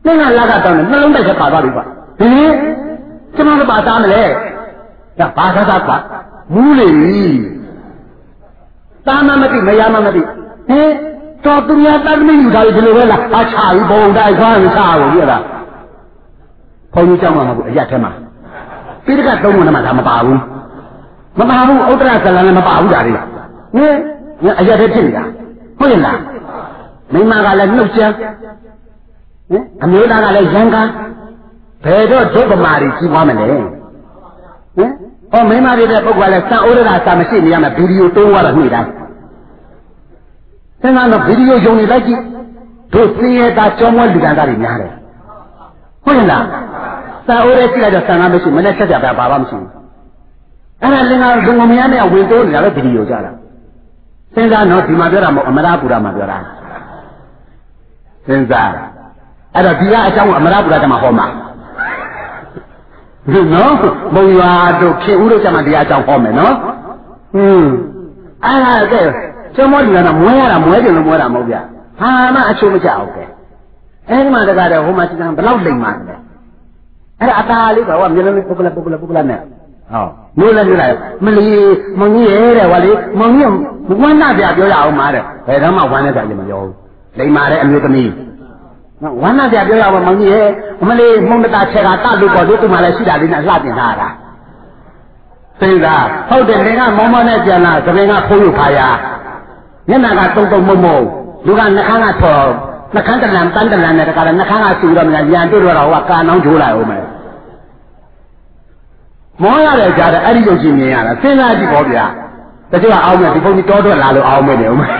那那拉个当的，那龙带些把到里吧？嗯，怎么是把咱们嘞？呀，把啥啥把，无理。咱们没的，没呀没的，哎，到东亚咱们有啥一路回来，啊，差一步带穿差我觉得。朋友讲嘛，一天嘛，别的个东西嘛，他们把握，我把握，欧德拉斯人们把握家的，嗯，你哎呀，这真的，不是啦，没嘛个来弄些。အမျိုးသားကလည်းရန်ကဘယ်တော့ဒုက္ခမာရီကြီးပွားမလဲဟင်ဟောမိန်းမတွေတဲ့ပုဂ္ဂိုလ်ကလည်းစံဩရဒစာမရှိနေရမယ်ဗီဒီယိုတိုးသွားတော့နေ့တိုင်းသင်္ကန်းတော့ဗီဒီယိုယုံနေလိုက်ကြည့်တို့စင်းရဲသားကြောင်းမွဲလူကန်သားတွေများတယ်ဟုတ်လားစံဩရကြည့်လိုက်တော့စံကမရှိမနဲ့ချက်ကြပါဘာမှမရှိဘူးအဲ့ဒါလင်္ကာလုံငမရနဲ့ဝင်တိုးနေတာပဲဗီဒီယိုကြတာစဉ်းစားတော့ဒီမှာပြောတာမဟုတ်အမရပူရမှာပြောတာစဉ်းစားအဲ့တော့ဒီကအကြောင်းအမရပူရကမှာဟောမှာနော်ဘုံရွာတို့ခင်ဦးတို့ကျမှဒီအကြောင်းဟောမယ်နော်ဟွန်းအဲ့ဒါကဲကျောင်းမလူကတော့မွဲရတာမွဲတယ်လို့မွဲတာမဟုတ်ဗျဟာမှအချိုးမချအောင်ကဲအဲ့ဒီမှာတကားတော့ဟိုမှာစီကံဘယ်လောက်လိမ့်မှာလဲအဲ့ဒါအသာလေးကဟောမျက်လုံးလေးပုဂ္ဂလပုဂ္ဂလပုဂ္ဂလနဲ့ဟောမျိုးလည်းမျိုးလိုက်မလီမောင်ကြီးရဲတဲ့ဟောလေမောင်ကြီးဝမ်းနာပြပြောရအောင်မှာတဲ့ဘယ်တော့မှဝမ်းနဲ့ကြလည်းမပြောဘူးလိမ့်မာတဲ့အမျိုးသမီးဝမ်းနာပြပြောရအောင်မောင်ကြီးရဲမလီမုံတတာချက်ကတလို့ပေါ်လို့ဒီမှာလည်းရှိတာလေးနဲ့လှတင်ထားတာသိလားဟုတ်တယ်နေကမောမောနဲ့ပြန်လာသမင်ကဖိုးရုပ်ခါရမျက်နှာကတုံတုံမုံမုံလူကနှခမ်းကထော်နှခမ်းတလန်တန်းတလန်နဲ့တခါလည်းနှခမ်းကဆူတော့မြန်ရန်တွေ့တော့ဟိုကကာနောင်းဂျိုးလိုက်အောင်မယ်မောရတဲ့ကြားတဲ့အဲ့ဒီရုပ်ကြီးမြင်ရတာစဉ်းစားကြည့်ပေါ့ဗျာတချို့ကအောင်းမယ်ဒီဘုန်းကြီးတောထွက်လာလို့အောင်းမယ်နေဦးမယ်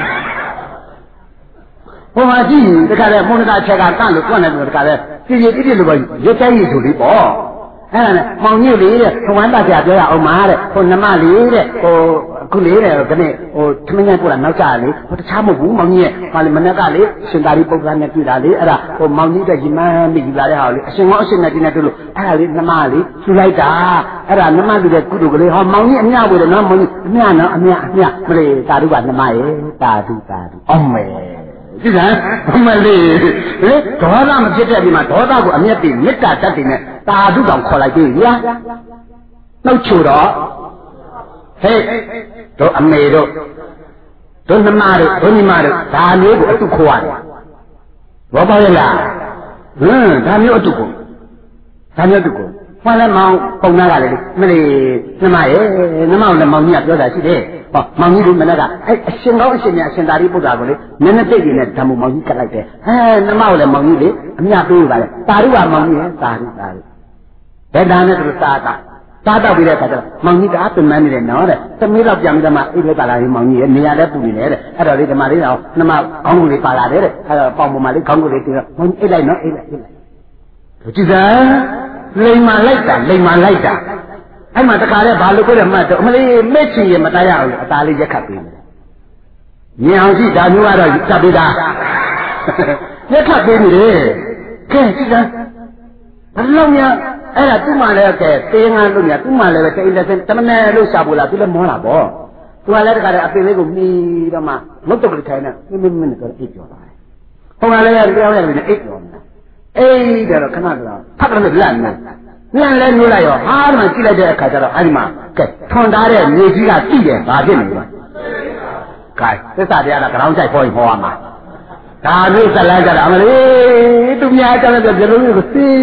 ဟိုမှာကြည့်တခါလည်းမုန်းတာချက်ကတန့်လို့တွန့်နေတယ်တခါလည်းကြည်ကြည်တိတိလို့ပဲရွက်ချိုင်းရည်ဆိုလေးပေါ့အဲ့ဒါနဲ့မောင်ကြီးလေးတဲ့ဝမ်းသာပြပြောရအောင်မာတဲ့ဟိုနှမလေးတဲ့ဟိုအခုလေးတဲ့ခနဲ့ဟိုထမင်းပို့တာနောက်ကြလေဟိုတခြားမဟုတ်ဘူးမောင်ကြီးရဲ့ဟာလေမနေ့ကလေရှင်သာရိပုတ္တရာနဲ့တွေ့တာလေအဲ့ဒါဟိုမောင်ကြီးတဲ့ကြီးမန်းမိကြီးလာတဲ့ဟာလေအရှင်ကောအရှင်နဲ့တင်းနဲ့တွေ့လို့အဲ့ဒါလေးနှမလေးထူလိုက်တာအဲ့ဒါနှမလူတဲ့ကုတုကလေးဟောမောင်ကြီးအမြဝေတယ်နော်မောင်ကြီးအမြနော်အမြအမြမလေးတာဓုကနှမရဲ့တာဓုတာဓုအောင်မယ်ကြည့်စမ်းမလေးဟင်ဒေါသမဖြစ်တဲ့ဒီမှာဒေါသကိုအမျက်ပြီးမေတ္တာတတ်တယ်နဲ့တာဓုတောင်ခေါ်လိုက်ပြီဗျာနှုတ်ချိုတော့ဟဲ့တို့အမေတို့တို့နှမတို့တို့ညီမတို့ဒါမျိုးကိုအတုခေါ်ရတယ်ဘောပါရဲ့လားဟင်းဒါမျိုးအတုကိုဒါမျိုးအတုကိုမှန်လဲမောင်ပုံနာကလေမလေးနှမရဲ့နှမကိုလည်းမောင်ကြီးကပြောတာရှိတယ်ဟောမောင်ကြီးကမနေ့ကအဲ့အရှင်ကောင်းအရှင်မြတ်အရှင်သာရိပုတ္တရာကိုလေနည်းနည်းတိတ်နေဓမ္မမောင်ကြီးကတ်လိုက်တယ်ဟဲနှမကိုလည်းမောင်ကြီးလေအမြပေးပါလေတာရုကမောင်ကြီးရဲ့တာရုတာရုဘယ်တန်းနဲ့သူစားတာစားတော့ပြီးတဲ့အခါကျတော့မောင်ကြီးကအားသွန်မှန်းနေတယ်နော်တဲ့သမီးတော့ပြန်ပြီးတော့မှအိတ်လိုက်ပါလာရင်မောင်ကြီးရဲ့နေရာလည်းပူနေတယ်တဲ့အဲ့တော့လေဓမ္မလေးတော့နှမခေါင်းကိုလေးပါလာတယ်တဲ့အဲ့တော့ပေါင်ပေါ်မှာလေးခေါင်းကိုလေးတင်တော့မောင်ကြီးအိတ်လိုက်နော်အိတ်လိုက်အိတ်လိုက်ကြည့်စမ်းလိမ်မာလိုက်တာလိမ်မာလိုက်တာအဲ့မှာတခါလဲဘာလို့ကိုယ်မှတ်တော့အမလေးမဲ့ချင်ရမတရအောင်အသားလေးရက်ခတ်ပေးတယ်မြင်အောင်ကြည့်ဒါမျိုးကတော့စပ်ပေးတာရက်ခတ်ပေးနေတယ်ကဲကြည့်စမ်းဘလုံးများအဲ့ဒါသူ့မှလည်းကဲသေးငန်းလို့များသူ့မှလည်းပဲတိတ်လက်စင်တမနဲ့လို့ရှာဖို့လားသူလည်းမောလာပေါ့သူကလည်းတခါလဲအပင်လေးကိုမှီတော့မှမုတ်တုတ်ထိုင်နေမင်းမင်းနဲ့တော့အိပ်ပြောတာဟိုကလည်းပြောင်းရတယ်အိပ်ပြောနေတာအေးတယ်တော့ခဏကတော့ဖတ်တယ်လို့လန့်နေညံလဲနိုးလိုက်ရောဟာဒီမှာကြည့်လိုက်တဲ့အခါကျတော့အဲ့ဒီမှာကဲထွန်သားတဲ့မြေကြီးကတိတယ်ဘာဖြစ်နေလဲကဲသစ္စာတရားကကြောင်ကြိုက်ခေါ်ရင်ဟောရမှာဒါမျိုးဇလန်းကြတာအမလေးသူများကြတဲ့ပြလုံးကိုသိ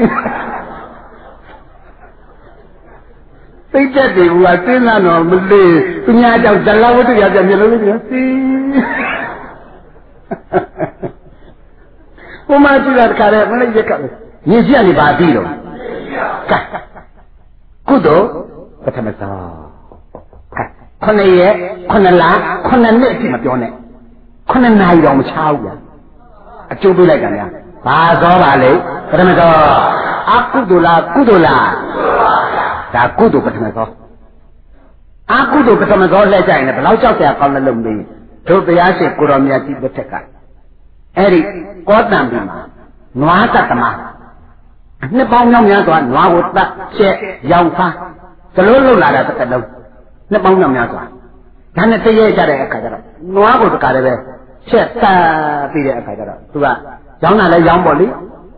သိတဲ့တေဘူးကသိလာတော့မလေးသူများကြောင့်ဇလဝတ္ထုရပြမျက်လုံးလေးပြောသိဘုမကြည့်တာတခါတည်းမလေးရက်ကမြေကြီးကနေပါပြီးတော့ကဲကုသိုလ်ပထမဆုံးခொနရဲ့ခொနလားခொနနှစ်အထိမပြောနဲ့ခொနနာရီတော့မချားဘူးဗျာအကျိုးပေးလိုက်တာများဘာသောပါလဲပထမဆုံးအကုသိုလ်လားကုသိုလ်လားဒါကုသိုလ်ပထမဆုံးအကုသိုလ်ပထမဆုံးလဲကြရင်လည်းဘယ်လောက်ကြောက်ကြကောင်းလဲလို့မင်းတို့တရားရှိကိုတော်မြတ်ကြီးတစ်ထက်ကအဲ့ဒီကောတံပြီးမှာနွားတတ်သမားနှစ်ပေါင်းများများစွာနွားကိုတတ်ချက်ရောင်ဖားသလိုလှုပ်လာတာတစ်သက်လုံးနှစ်ပေါင်းများများစွာဒါနဲ့တည့်ရဲကြတဲ့အခါကျတော့နွားကိုတကားလည်းပဲချက်တတ်ပြီးတဲ့အခါကျတော့သူကရောင်းတာလည်းရောင်းပေါ့လေ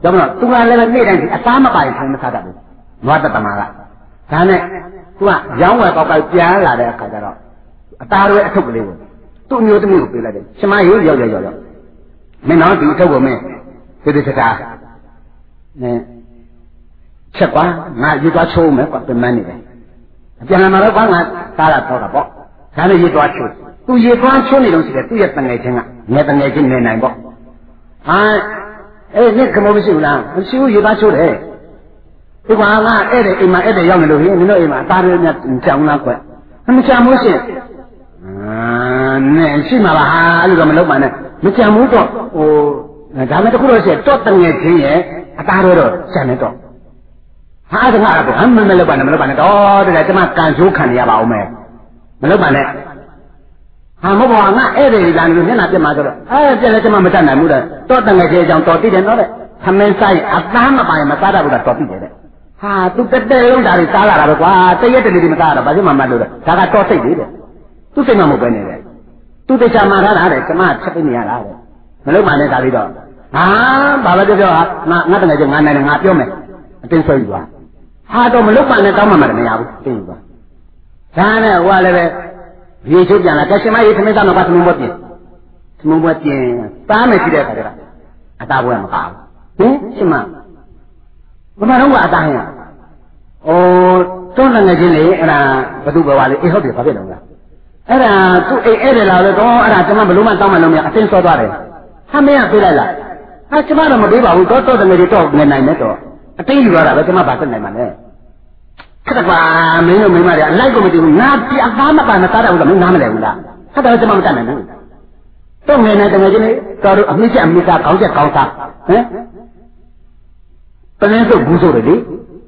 ကြောင့်တော့သူကလည်းနေ့တိုင်းအသားမပိုင်ဆိုင်မစားတတ်ဘူးနွားတတမာကဒါနဲ့သူကရောင်းဝယ်ကောက်ကောက်ပြန်လာတဲ့အခါကျတော့အသားတွေအထုပ်ကလေးကိုသူ့မျိုးသမီးကိုပေးလိုက်တယ်ရှင်မရေရောက်ရောက်ရောက်မင်းတော့ဒီအထုပ်ကိုမင်းဒီဒီစကားနဲ့ချက်ကွာငါရေသွားချိုးမယ်ကွာပြန်မနေတယ်ပြန်လာတော့ကွာငါစားတာတော့တာပေါ့ဒါနဲ့ရေသွားချိုးသူရေသွားချိုးနေလို့ရှိတယ်သူ့ရဲ့တငယ်ချင်းကငယ်တငယ်ချင်းနေနိုင်ပေါ့ဟာအေးနေ့ကမောမရှိဘူးလားမရှိဘူးရေသွားချိုးတယ်ဒီကွာငါအဲ့တဲ့အိမ်မှာအဲ့တဲ့ရောက်နေလို့ဟင်းနင်တို့အိမ်မှာအသားတွေများကြောင်လားကွမကြံဘူးရှင်အာနဲ့ရှိမှာပါဟာအဲ့လိုတော့မလုပ်ပါနဲ့မကြံဘူးတော့ဟိုဒါမှတခုတော့ရှိတော့တငယ်ချင်းရဲ့အသားတွေတော့ကြံနေတော့ဟာအဲ့ဒါငါကတော့ဟမ်မမလုပ်ပါနဲ့မလုပ်ပါနဲ့တော့တကယ်ကျမကန်ချိုးခံရပါအောင်မယ်မလုပ်ပါနဲ့ဟာမဟုတ်ပါငါအဲ့ဒီလာနေလို့မျက်နှာပြတ်မှာဆိုတော့အဲပြက်လဲကျမမတတ်နိုင်ဘူးတဲ့တော့တငယ်ချင်းအကြောင်းတော်သိတယ်နော်တဲ့သမင်းဆိုင်အသားမပိုင်မစားတတ်ဘူးတော့တော်သိတယ်တဲ့ဟာသူတက်တက်လုံးဓာတ်တွေစားလာတာပဲကွာတရက်တလေတွေမစားရတော့ဘာဖြစ်မှမတ်လို့လဲဒါကတော့စိတ်လေးတဲ့သူစိတ်မှမဟုတ်ပဲနေတယ်သူတခြားမှာထားတာတဲ့ကျမချက်သိနေရတာတဲ့မလုပ်မှလည်းဒါလေးတော့ဟာဘာပဲပြောပြောဟာငါငါတကယ်ကျငါနိုင်တယ်ငါပြောမယ်အတင်းဆွဲယူသွားဟာတော့မလုပ်မှလည်းတောင်းမှမမရဘူးတင်းယူသွားဒါနဲ့ဟိုကလည်းပဲရေချိုးပြန်လာကရှင်မရေသမင်းသားတော့ဘာသမုံပွဲပြင်သမုံပွဲပြင်သားမယ်ရှိတဲ့အခါကျတော့အသားပွဲမကောက်ဘူးဟင်ရှင်မဘယ်မှာတော့ကအသားဟင်အိုးတွန်းလည်းငယ်ချင်းလေအဲ့ဒါဘသူပဲပါလေအေးဟုတ်တယ်ဘာဖြစ်လဲလားအဲ့ဒါသူ့အိမ်အဲ့တယ်လားလို့တော့အဲ့ဒါကျွန်မဘလို့မှတောင်းမှလို့မရအတင်းဆောသွားတယ်ဟာမင်းကပြေးလိုက်လားဟာကျွန်မတော့မပြေးပါဘူးတော့တော့တငယ်တွေတော့ငယ်နိုင်မယ်တော့အတင်းယူရတာပဲကျွန်မဘာသက်နိုင်မှာလဲခက်ပါမင်းတို့မိမတွေအလိုက်ကိုမတည်ဘူးငါပြအသားမပါမသားတော့ဘူးတော့မင်းနားမလဲဘူးလားခက်တော့ကျွန်မမတတ်နိုင်ဘူးတော့ငယ်နေတငယ်ချင်းလေတော်တို့အမိချက်အမိသားကောင်းချက်ကောင်းသားဟမ်ပလင်းစုပ်ဘူးစုပ်တယ်လေ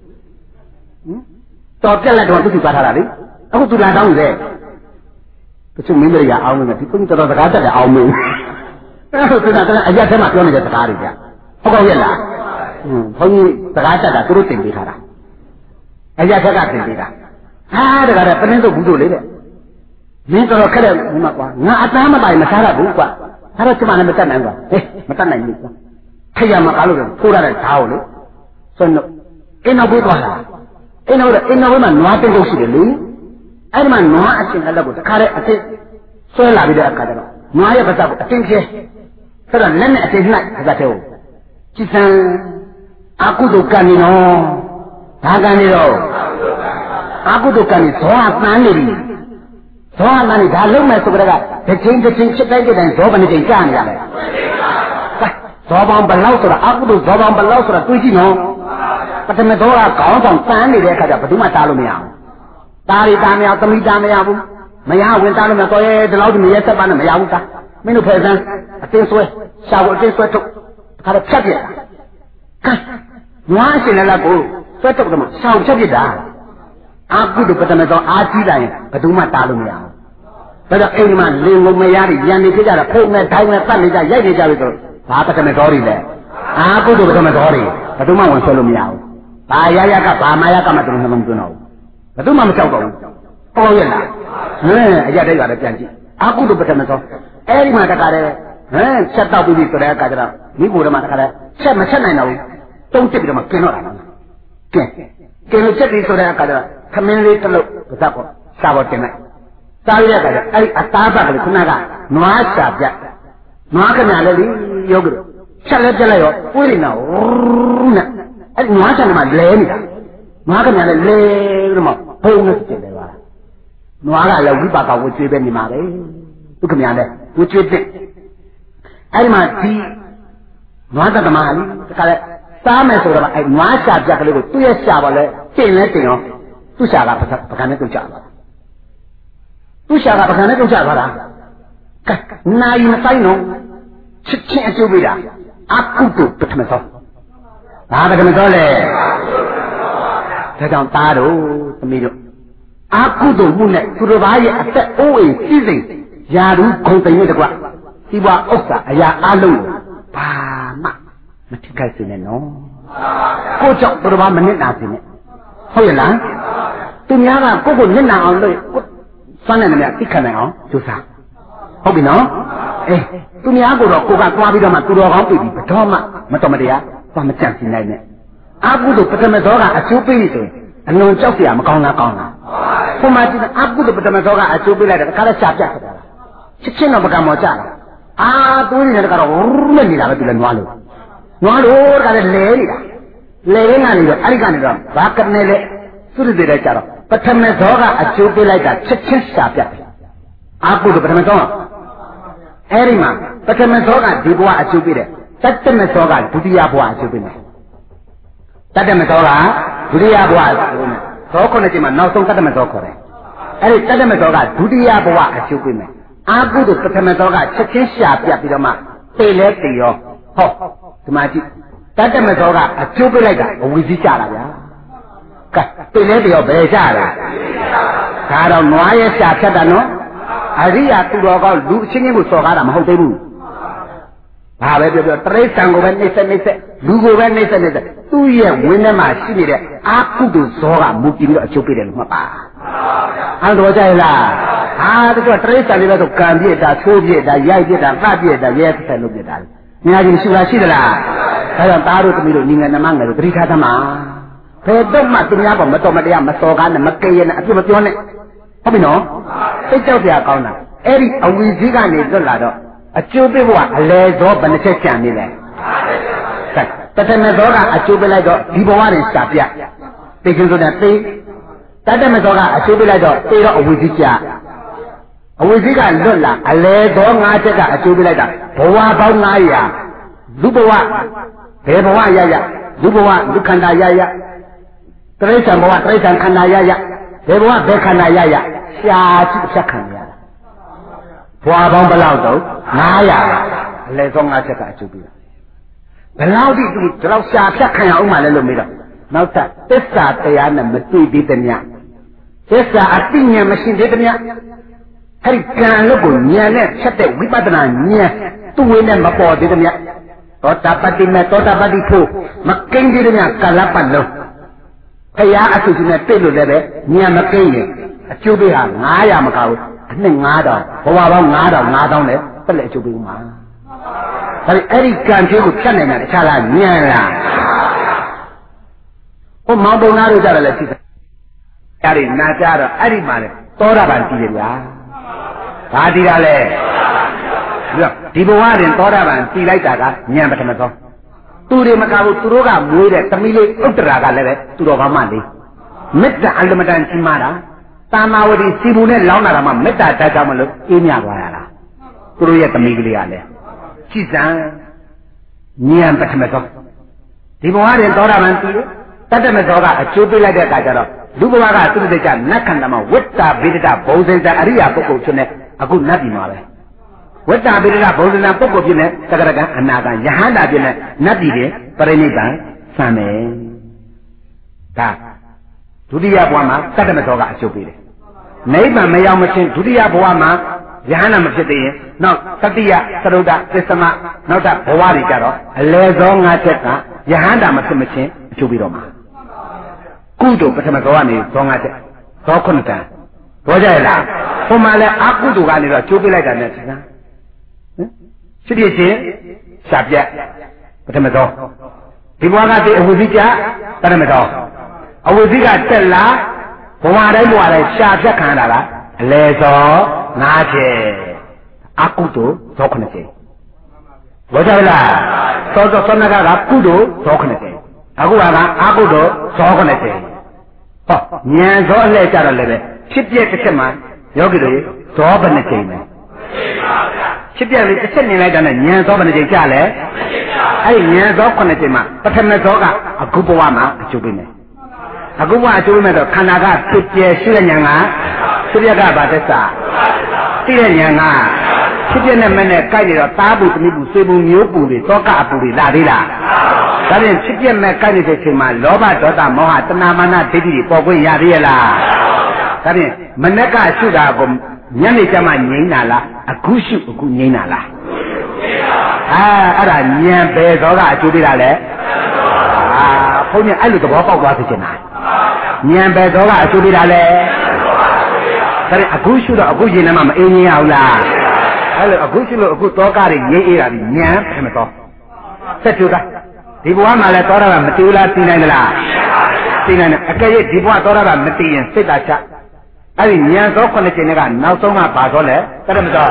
တော်ပြက်လက်တော့သူ့သူပါထားတာလေအခုသူလာတောင်းတယ်တချို့မင်းတွေကအောင်းနေတယ်ဒီကုန်းတော်တော်စကားတက်တယ်အောင်းမင်းအဲ့ဒါသူကအရက်ထဲမှာပြောနေတဲ့စကားတွေကြဟုတ်ကောရဲ့လားဟွန်းဘုန်းကြီးစကားတက်တာသူတို့တင်ပေးထားတာအရက်ထက်ကတင်ပေးတာဟာတကားတဲ့ပလင်းစုပ်ဘူးစုပ်လေတဲ့မင်းတော်တော်ခက်တဲ့ဘုမကွာငါအသားမပိုင်မစားရဘူးကွာအဲ့တော့ကျမလည်းမတတ်နိုင်ကွာဟေးမတတ်နိုင်ဘူးကွာထရမကားလို့ထိုးရတဲ့ဓာတ်ကိုလေဆွမ်းလို့အင်းနောက်ပြေးသွားလာအင်းနောက်တဲ့အင်းနောက်မှာနွားတင်းတုပ်ရှိတယ်လေအဲ့ဒီမှာနွားအရှင်အလက်ကိုတခါတည်းအစ်ဆွဲလာပြီးတဲ့အခါကျတော့နွားရဲ့ပါးစပ်ကိုအတင်းကျဲဆိုတော့လက်နဲ့အတင်းနှိုက်ပါးစပ်ထဲကိုကြည်စံအကုသိုလ်ကံနေနော်ဒါကံနေတော့အကုသိုလ်ကံနေဇောအပန်းနေပြီဇောအပန်းနေဒါလုံးမဲ့ဆိုကြတဲ့တစ်ချိန်တစ်ချိန်ဖြစ်တိုင်းဖြစ်တိုင်းဇောဘယ်နှချိန်ကြာနေရလဲဇောပေါင်းဘယ်လောက်ဆိုတာအကုသိုလ်ဇောပေါင်းဘယ်လောက်ဆိုတာတွေးကြည့်နော်ပထမတော့ကခေါင်းဆောင်ပန်းနေတဲ့အခါကျဘယ်သူမှတားလို့မရဘူးတားရီတားမရသမီးတားမရဘူးမရဝင်တားလို့မတော်ရဲဒီလောက်ဒီမရဲဆက်ပါနဲ့မရဘူးတာမင်းတို့ဖယ်စမ်းအတင်းဆွဲရှာဖို့အတင်းဆွဲထုတ်ခါတော့ဖြတ်ပြက်ကဲနွားရှင်လည်းကိုဆွဲထုတ်တယ်မှာရှာဖို့ဖြတ်ပြက်တာအာကုတို့ပထမတော့အာကြီးလာရင်ဘယ်သူမှတားလို့မရဘူးဒါကြောင့်အိမ်မှာလင်ကုန်မရည်ရန်နေကြတာဖုန်းနဲ့တိုင်းနဲ့ပတ်နေကြရိုက်နေကြပြီဆိုဘာပထမတော်တွေလဲအာကုတို့ပထမတော်တွေဘယ်သူမှဝင်ဆွဲလို့မရဘူးဘာရရကဘာမာရကမှသူတို့မတွန်းတော့ဘူးဘယ်သူမှမကြောက်တော့ဘူးပေါ်ရလားဟဲ့အကြတဲ့ရတယ်ပြန်ကြည့်အာကုတို့ပထမဆုံးအဲ့ဒီမှာတခါတည်းဟမ်ချက်တော့ပြီးပြီဆိုတဲ့အခါကျတော့မိဖို့တော့မှတခါတည်းချက်မချက်နိုင်တော့ဘူးတုံးတက်ပြီးတော့မှကျင်းတော့တာနော်ကဲကျင်းလို့ချက်ပြီးဆိုတဲ့အခါကျတော့ခမင်းလေးတစ်လုံးပါးပေါ့စားပေါ်တင်လိုက်စားရတဲ့အခါကျအဲ့ဒီအသားပတ်ကလေးခုနကနွားစာပြတ်နွားကညာလေးယောဂိချက်လဲပြက်လိုက်ရောပွေးနေတာဦးနဲ့အဲ့ဒီနွားချန်မှာလဲနေတာနွားကညာလဲလဲပြီးတော့မှဘုံနဲ့ကျင်တယ်ပါနွားကလည်းဝိပါကဝကျွေးပဲနေမှာပဲသူကညာလဲဝကျွေးတဲ့အဲ့ဒီမှာဒီနွားတသမားလေးတခါလဲစားမယ်ဆိုတော့အဲ့နွားရှာပြက်ကလေးကိုသူ့ရဲ့ရှာပါလဲတင်လဲတင်ရောသူ့ရှာကပကံနဲ့ပြုတ်ကြသွားသူ့ရှာကပကံနဲ့ပြုတ်ကြသွားတာကဲနိုင်မဆိုင်တော့ချစ်ချင်းအကျိုးပေးတာအကုတုပထမဆုံးဘာပထမဆုံးလဲဒါကြောင့်သားတို့သမီးတို့အကုတုမှုနဲ့သူတို့ဘာရဲ့အသက်အိုးအိမ်စည်းစိမ်ယာရုဂုံတိမ်နဲ့တကွဒီဘဝဥစ္စာအရာအလုံးဘာမှမထိခိုက်စေနဲ့နော်ကိုကြောင့်သူတို့ဘာမနစ်နာစေနဲ့ဟုတ်ရဲ့လားသူများကကိုကိုနစ်နာအောင်လို့စွမ်းနေတယ်များသိခံနိုင်အောင်ကြိုးစားဟုတ်ပြီနော်အေးသူများကိုတော့ကိုကသွားပြီးတော့မှသူတော်ကောင်းပြီဘယ်တော့မှမတော်မတရားဟဘာမကြံစီနိုင်နဲ့အာကုသို့ပထမသောကအကျိုးပေးဆိုရင်အလွန်ကြောက်เสียမကောင်းလားကောင်းလားဟိုမှာကြည့်အာကုသို့ပထမသောကအကျိုးပေးလိုက်တယ်ခါလည်းရှာပြတ်ခဲ့တာချက်ချင်းတော့ပကံမောကြတယ်အာသွေးနေတယ်ကတော့နဲ့နေတာပဲသူလည်းနွားလို့နွားလို့ကလည်းလဲနေတာလဲနေနေတော့အဲ့ဒီကနေတော့ဘာကနေလဲသူတွေတဲ့ကြတော့ပထမသောကအကျိုးပေးလိုက်တာချက်ချင်းရှာပြတ်တယ်အာကုသို့ပထမသောအဲ့ဒီမှာပထမသောကဒီဘဝအကျိုးပေးတယ်တတ္တမသောကဒုတိယဘဝအကျိုးပေးတယ်တတ္တမသောကဒုတိယဘဝအကျိုးပေးမယ်သောခုနှစ်ချိန်မှာနောက်ဆုံးတတ္တမသောခေါ်တယ်အဲ့ဒီတတ္တမသောကဒုတိယဘဝအကျိုးပေးမယ်အာကုသို့ပထမသောကချက်ချင်းရှာပြတ်ပြီးတော့မှပေလဲတေရောဟောဒီမှာကြည့်တတ္တမသောကအကျိုးပေးလိုက်တာအဝိဇ္ဇကြတာဗျာကဲပေလဲတေရောဘယ်ကြတာဒါတော့နွားရဲ့ရှာဖြတ်တာနော်အရိယာသူတော်ကောင်းလူအချင်းချင်းကိုစော်ကားတာမဟုတ်သေးဘူးဘာပဲပြောပြောတရိစ္ဆာန်ကိုပဲနှိမ့်ဆက်နှိမ့်ဆက်လူကိုပဲနှိမ့်ဆက်နှိမ့်ဆက်သူ့ရဲ့ဝင်းထဲမှာရှိနေတဲ့အာကုသို့ဇောကမူတည်ပြီးတော့အကျိုးပေးတယ်လို့မှတ်ပါအဲ့တော့ကြိုက်လားဟာတကယ်တရိစ္ဆာန်လေးပဲဆိုကံပြည့်တာချိုးပြည့်တာရိုက်ပြည့်တာသတ်ပြည့်တာရဲဆက်လုပ်ပြည့်တာအများကြီးရှိလားရှိသလားဒါကြောင့်သားတို့သမီးတို့ညီငယ်နှမငယ်တို့တတိထားသမှာဘယ်တော့မှသူများကမတော်မတရားမစော်ကားနဲ့မကဲရနဲ့အပြစ်မပြောနဲ့ဟုတ်ပြီနော်စိတ်ကြောက်စရာကောင်းတာအဲ့ဒီအဝီကြီးကနေလွတ်လာတော့အကျိုးပေးဖို့ကအလဲသောဘယ်နှချက်ကြံနေလဲတတမသောကအကျိုးပေးလိုက်တော့ဒီဘဝနဲ့ရှာပြသိချင်းဆိုတဲ့သိတတမသောကအကျိုးပေးလိုက်တော့သိတော့အဝီကြီးကြအဝီကြီးကလွတ်လာအလဲသောငါးချက်ကအကျိုးပေးလိုက်တာဘဝပေါင်းငါးရာလူဘဝဘယ်ဘဝရရလူဘဝလူခန္ဓာရရတရိစ္ဆာန်ဘဝတရိစ္ဆာန်ခန္ဓာရရဘယ်ဘဝဘယ်ခန္ဓာရရရှာကြည့်ဖြတ်ခံရတာဘွာပေါင်းဘယ်လောက်တော့ငါးရာအလဲဆုံးငါးချက်ကအကျိုးပေးတာဘယ်လောက်ဒီဒီလောက်ရှာဖြတ်ခံရအောင်မလဲလို့မေးတော့နောက်ထပ်သစ္စာတရားနဲ့မတွေ့သေးတဲ့မြတ်သစ္စာအသိဉာဏ်မရှိသေးတဲ့မြတ်အဲ့ဒီကံလို့ကိုဉာဏ်နဲ့ချက်တဲ့ဝိပဿနာဉာဏ်သူ့ဝိနဲ့မပေါ်သေးတဲ့မြတ်သောတာပတ္တိမေသောတာပတ္တိဖို့မကိန်းသေးတဲ့မြတ်ကာလပတ်လုံးဘုရားအဆုရှင်နဲ့ပြည့်လို့လည်းပဲဉာဏ်မကိန်းရင်အကျိုးပေးဟာငါးရာမကဘူးအနှစ်ငါးတောင်ဘဝပေါင်းငါးတောင်ငါးတောင်နဲ့ပြည့်လက်အကျိုးပေးဦးမှာဒါပေမဲ့အဲ့ဒီကံကျိုးကိုဖြတ်နိုင်တာတခြားလားဉာဏ်လားဟိုမောင်တုံသားတို့ကြတယ်လေရှိတယ်အဲ့ဒီနာကြတော့အဲ့ဒီမှာလေသောတာပန်တည်တယ်ဗျာဘာတည်တာလဲဒီဘဝတွင်သောတာပန်တည်လိုက်တာကဉာဏ်ပထမဆုံးသူတွေမကဘူးသူတို့ကမွေးတဲ့သမီးလေးဥတ္တရာကလည်းပဲသူတော်ကောင်းမလေးမေတ္တာအလမတန်ကြီးမားတာတာမာဝတိစီဘူးနဲ့လောင်းလာတာမှမေတ္တာတတ်ကြမလို့အေးမြသွားရတာသူတို့ရဲ့သမီးကလေးကလည်းကြည်စံဉာဏ်ပထမဆုံးဒီဘဝတွင်သောတာပန်တည်တယ်တတ္တမသောကအကျိုးပေးလိုက်တဲ့အခါကျတော့လူဘဝကသူတို့ကနတ်ခန္ဓာမှာဝိတ္တာဗေဒတာဘုံစင်တာအရိယာပုဂ္ဂိုလ်ဖြစ်နေအခုနတ်ပြည်မှာပဲဝိတ္တာဗေဒတာဘုံစင်တာပုဂ္ဂိုလ်ဖြစ်နေသက္ကရကအနာကယဟန္တာဖြစ်နေနတ်ပြည်တွေပရိနိဗ္ဗာန်ဆံမယ်ဒါဒုတိယဘဝမှာတတ္တမသောကအကျိုးပေးတယ်နိဗ္ဗာန်မရောက်မချင်းဒုတိယဘဝမှာယဟန္တာမဖြစ်သေးရင်နောက်တတိယသရုဒ္ဓသစ္စမနောက်တာဘဝတွေကြတော့အလဲသောငါးချက်ကယဟန္တာမဖြစ်မချင်းအကျိုးပေးတော့မှာကုသိုလ်ပထမသောကနေသောငါးချက်သောခုနှစ်တန်ဘောကြရလားဟိုမှာလဲအကုသိုလ်ကနေတော့ကျိုးပေးလိုက်တာနဲ့ဆရာဟင်ရှိပြချင်းရှာပြက်ပထမသောဒီဘဝကတည်းအဝိဇ္ဇကြပထမသောအဝိဇ္ဇကတက်လာဘဝတိုင်းဘဝတိုင်းရှာပြက်ခံရတာကအလဲသောငါးချက်အကုသိုလ်သောခုနှစ်ချက်ဘောကြရလားသောသောသနကကကုသိုလ်သောခုနှစ်ချက်အခုကအာကုသိုလ်ဇောခနဲ့တည်းဟောဉာဏ်ဇောအလှည့်ကြတော့လည်းပဲဖြစ်ပြတစ်ချက်မှာယောဂီတွေဇောဘယ်နှချိန်လဲဖြစ်ပြလေးတစ်ချက်မြင်လိုက်တာနဲ့ဉာဏ်ဇောဘယ်နှချိန်ကြလဲအဲ့ဒီဉာဏ်ဇောခုနှစ်ချိန်မှာပထမဇောကအခုဘဝမှာအကျိုးပေးမယ်အခုဘဝအကျိုးပေးမယ်တော့ခန္ဓာကဖြစ်ပြရှိတဲ့ဉာဏ်ကဖြစ်ပြကဘာသစ္စာသိတဲ့ဉာဏ်ကဖြစ်ပြနဲ့မဲ့နဲ့ကြိုက်နေတော့သားဘူးသမီးဘူးဆွေဘူးမျိုးဘူးတွေသောကအပူတွေလာသေးလားဒါဖြင့်ဖြစ်ပြမဲ့ကြိုက်နေတဲ့ချိန်မှာလောဘဒေါသမောဟတဏမာနဒိဋ္ဌိတွေပေါ်ခွင့်ရသေးရဲ့လားဒါဖြင့်မနက်ကရှုတာကိုညနေကျမှငြိမ်းတာလားအခုရှုအခုငြိမ်းတာလားအာအဲ့ဒါဉာဏ်ပဲသောကအကျိုးပေးတာလေအာဘုန်းကြီးအဲ့လိုသဘောပေါက်သွားစေချင်တာဉာဏ်ပဲသောကအကျိုးပေးတာလေဒါဖြင့်အခုရှုတော့အခုရင်ထဲမှာမအင်းကြီးရဘူးလားအဲ့လိုအခုရှုလို့အခုတောကတွေငြိမ်းအေးတာဒီဉာဏ်ဖြစ်မတော်ဆက်ကြိုးတာဒီဒီဘဝမှာလည်းသောတာပန်မတည်လားတည်နိုင်သလားတည်နိုင်တယ်အကယ်၍ဒီဘဝသောတာပန်မတည်ရင်စိတ်သာချအဲ့ဒီဉာဏ်သောခုနှစ်ကျင်ကနောက်ဆုံးကဘာသောလဲတရမသော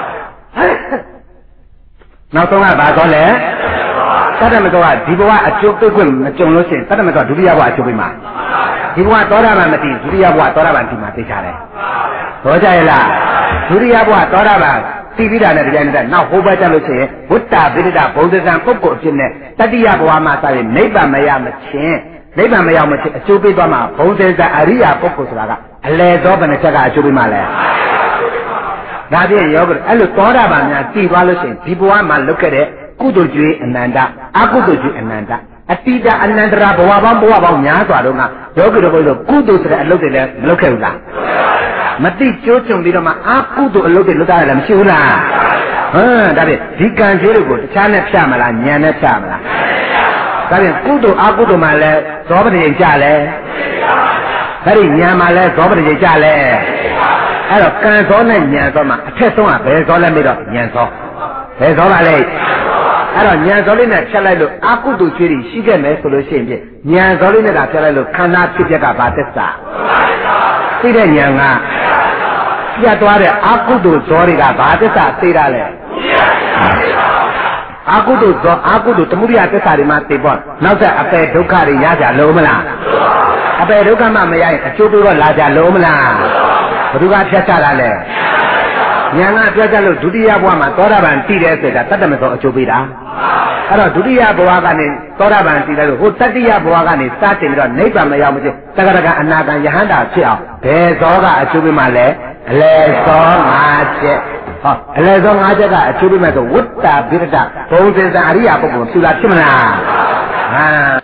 နောက်ဆုံးကဘာသောလဲတရမသောကဒီဘဝအကျိုးပေးခွင့်မကြုံလို့ရှိရင်တရမသောဒုတိယဘဝအကျိုးပေးမှာဒီဘဝသောတာပန်မတည်ဒုတိယဘဝသောတာပန်တည်မှာသိချတယ်ဟောကြရလားဒုတိယဘဝသောတာပန်သိပြီးတာနဲ့တရားနဲ့နောက်ဟိုဘက်ကျလို့ရှိရင်ဝတ္တဗိဒ္ဓဗုဒ္ဓဇံပုဂ္ဂိုလ်အဖြစ်နဲ့တတိယဘဝမှာစရင်နိဗ္ဗာန်မရမချင်းနိဗ္ဗာန်မရောက်မချင်းအကျိုးပေးသွားမှာဘုံစင်စအရိယာပုဂ္ဂိုလ်ဆိုတာကအလယ်သောဘယ်နှချက်ကအကျိုးပေးမှာလဲဒါဖြင့်ယောဂအဲ့လိုသောတာပန်များတည်သွားလို့ရှိရင်ဒီဘဝမှာလုတ်ခဲ့တဲ့ကုသိုလ်ကျွေးအနန္တအကုသိုလ်ကျွေးအနန္တအတိတအနန္တရာဘဝပေါင်းဘဝပေါင်းများစွာတော့ကယောဂီတို့ဘုရားကုသိုလ်ဆိုတဲ့အလုပ်တွေလည်းမလုပ်ခဲ့ဘူးလားမတိကျိုးကျုံပြီးတော့မှအာကုသိုလ်အလုပ်တွေလုပ်တာလည်းမရှိဘူးလားဟမ်ဒါဖြင့်ဒီကံကျွေးတွေကိုတခြားနဲ့ဖြတ်မလားဉာဏ်နဲ့ဖြတ်မလားဒါဖြင့်ကုသိုလ်အကုသိုလ်မှလည်းဇောပတိကြလဲအဲ့ဒီဉာဏ်မှလည်းဇောပတိကြလဲအဲ့တော့ကံဇောနဲ့ဉာဏ်ဇောမှာအထက်ဆုံးကဘယ်ဇောလဲမေးတော့ဉာဏ်ဇောဘယ်ဇောပါလဲအဲ့တော့ဉာဏ်ဇောလေးနဲ့ဖြတ်လိုက်လို့အကုသိုလ်ကျွေးတွေရှိခဲ့မယ်ဆိုလို့ရှိရင်ဖြင့်ဉာဏ်ဇောလေးနဲ့သာဖြတ်လိုက်လို့ခန္ဓာဖြစ်ပြက်ကဘာသစ္စာသိတဲ့ဉာဏ်ကပြတ်သွားတဲ့အကုသိုလ်ဇောတွေကဘာသစ္စာသိတာလဲအကုသိုလ်ဇောအကုသိုလ်သမုဒိယသစ္စာတွေမှာသိပေါ့နောက်ဆက်အပယ်ဒုက္ခတွေရကြလို့မလားအပယ်ဒုက္ခမှမရရင်အကျိုးပေးတော့လာကြလို့မလားဘယ်သူကဖြတ်ချတာလဲဉာဏ်ကပြောကြလို့ဒုတိယဘဝမှာသောတာပန်တည်တယ်ဆိုတာတတ္တမသောအကျိုးပေးတာအဲ့တော့ဒုတိယဘဝကနေသောတာပန်တည်တယ်လို့ဟိုတတိယဘဝကနေစတင်ပြီးတော့နိဗ္ဗာန်မရောက်မချင်းတက္ကရာအနာဂံယဟန္တာဖြစ်အောင်ဘယ်ဇောကအကျိုးပေးမှလဲအလယ်ဇော၅ချက်ဟောအလယ်ဇော၅ချက်ကအကျိုးပေးမှဆိုဝတ္တဗိဒ္ဓဘုံစင်စအရိယာပုဂ္ဂိုလ်သူလားဖြစ်မလားဟမ်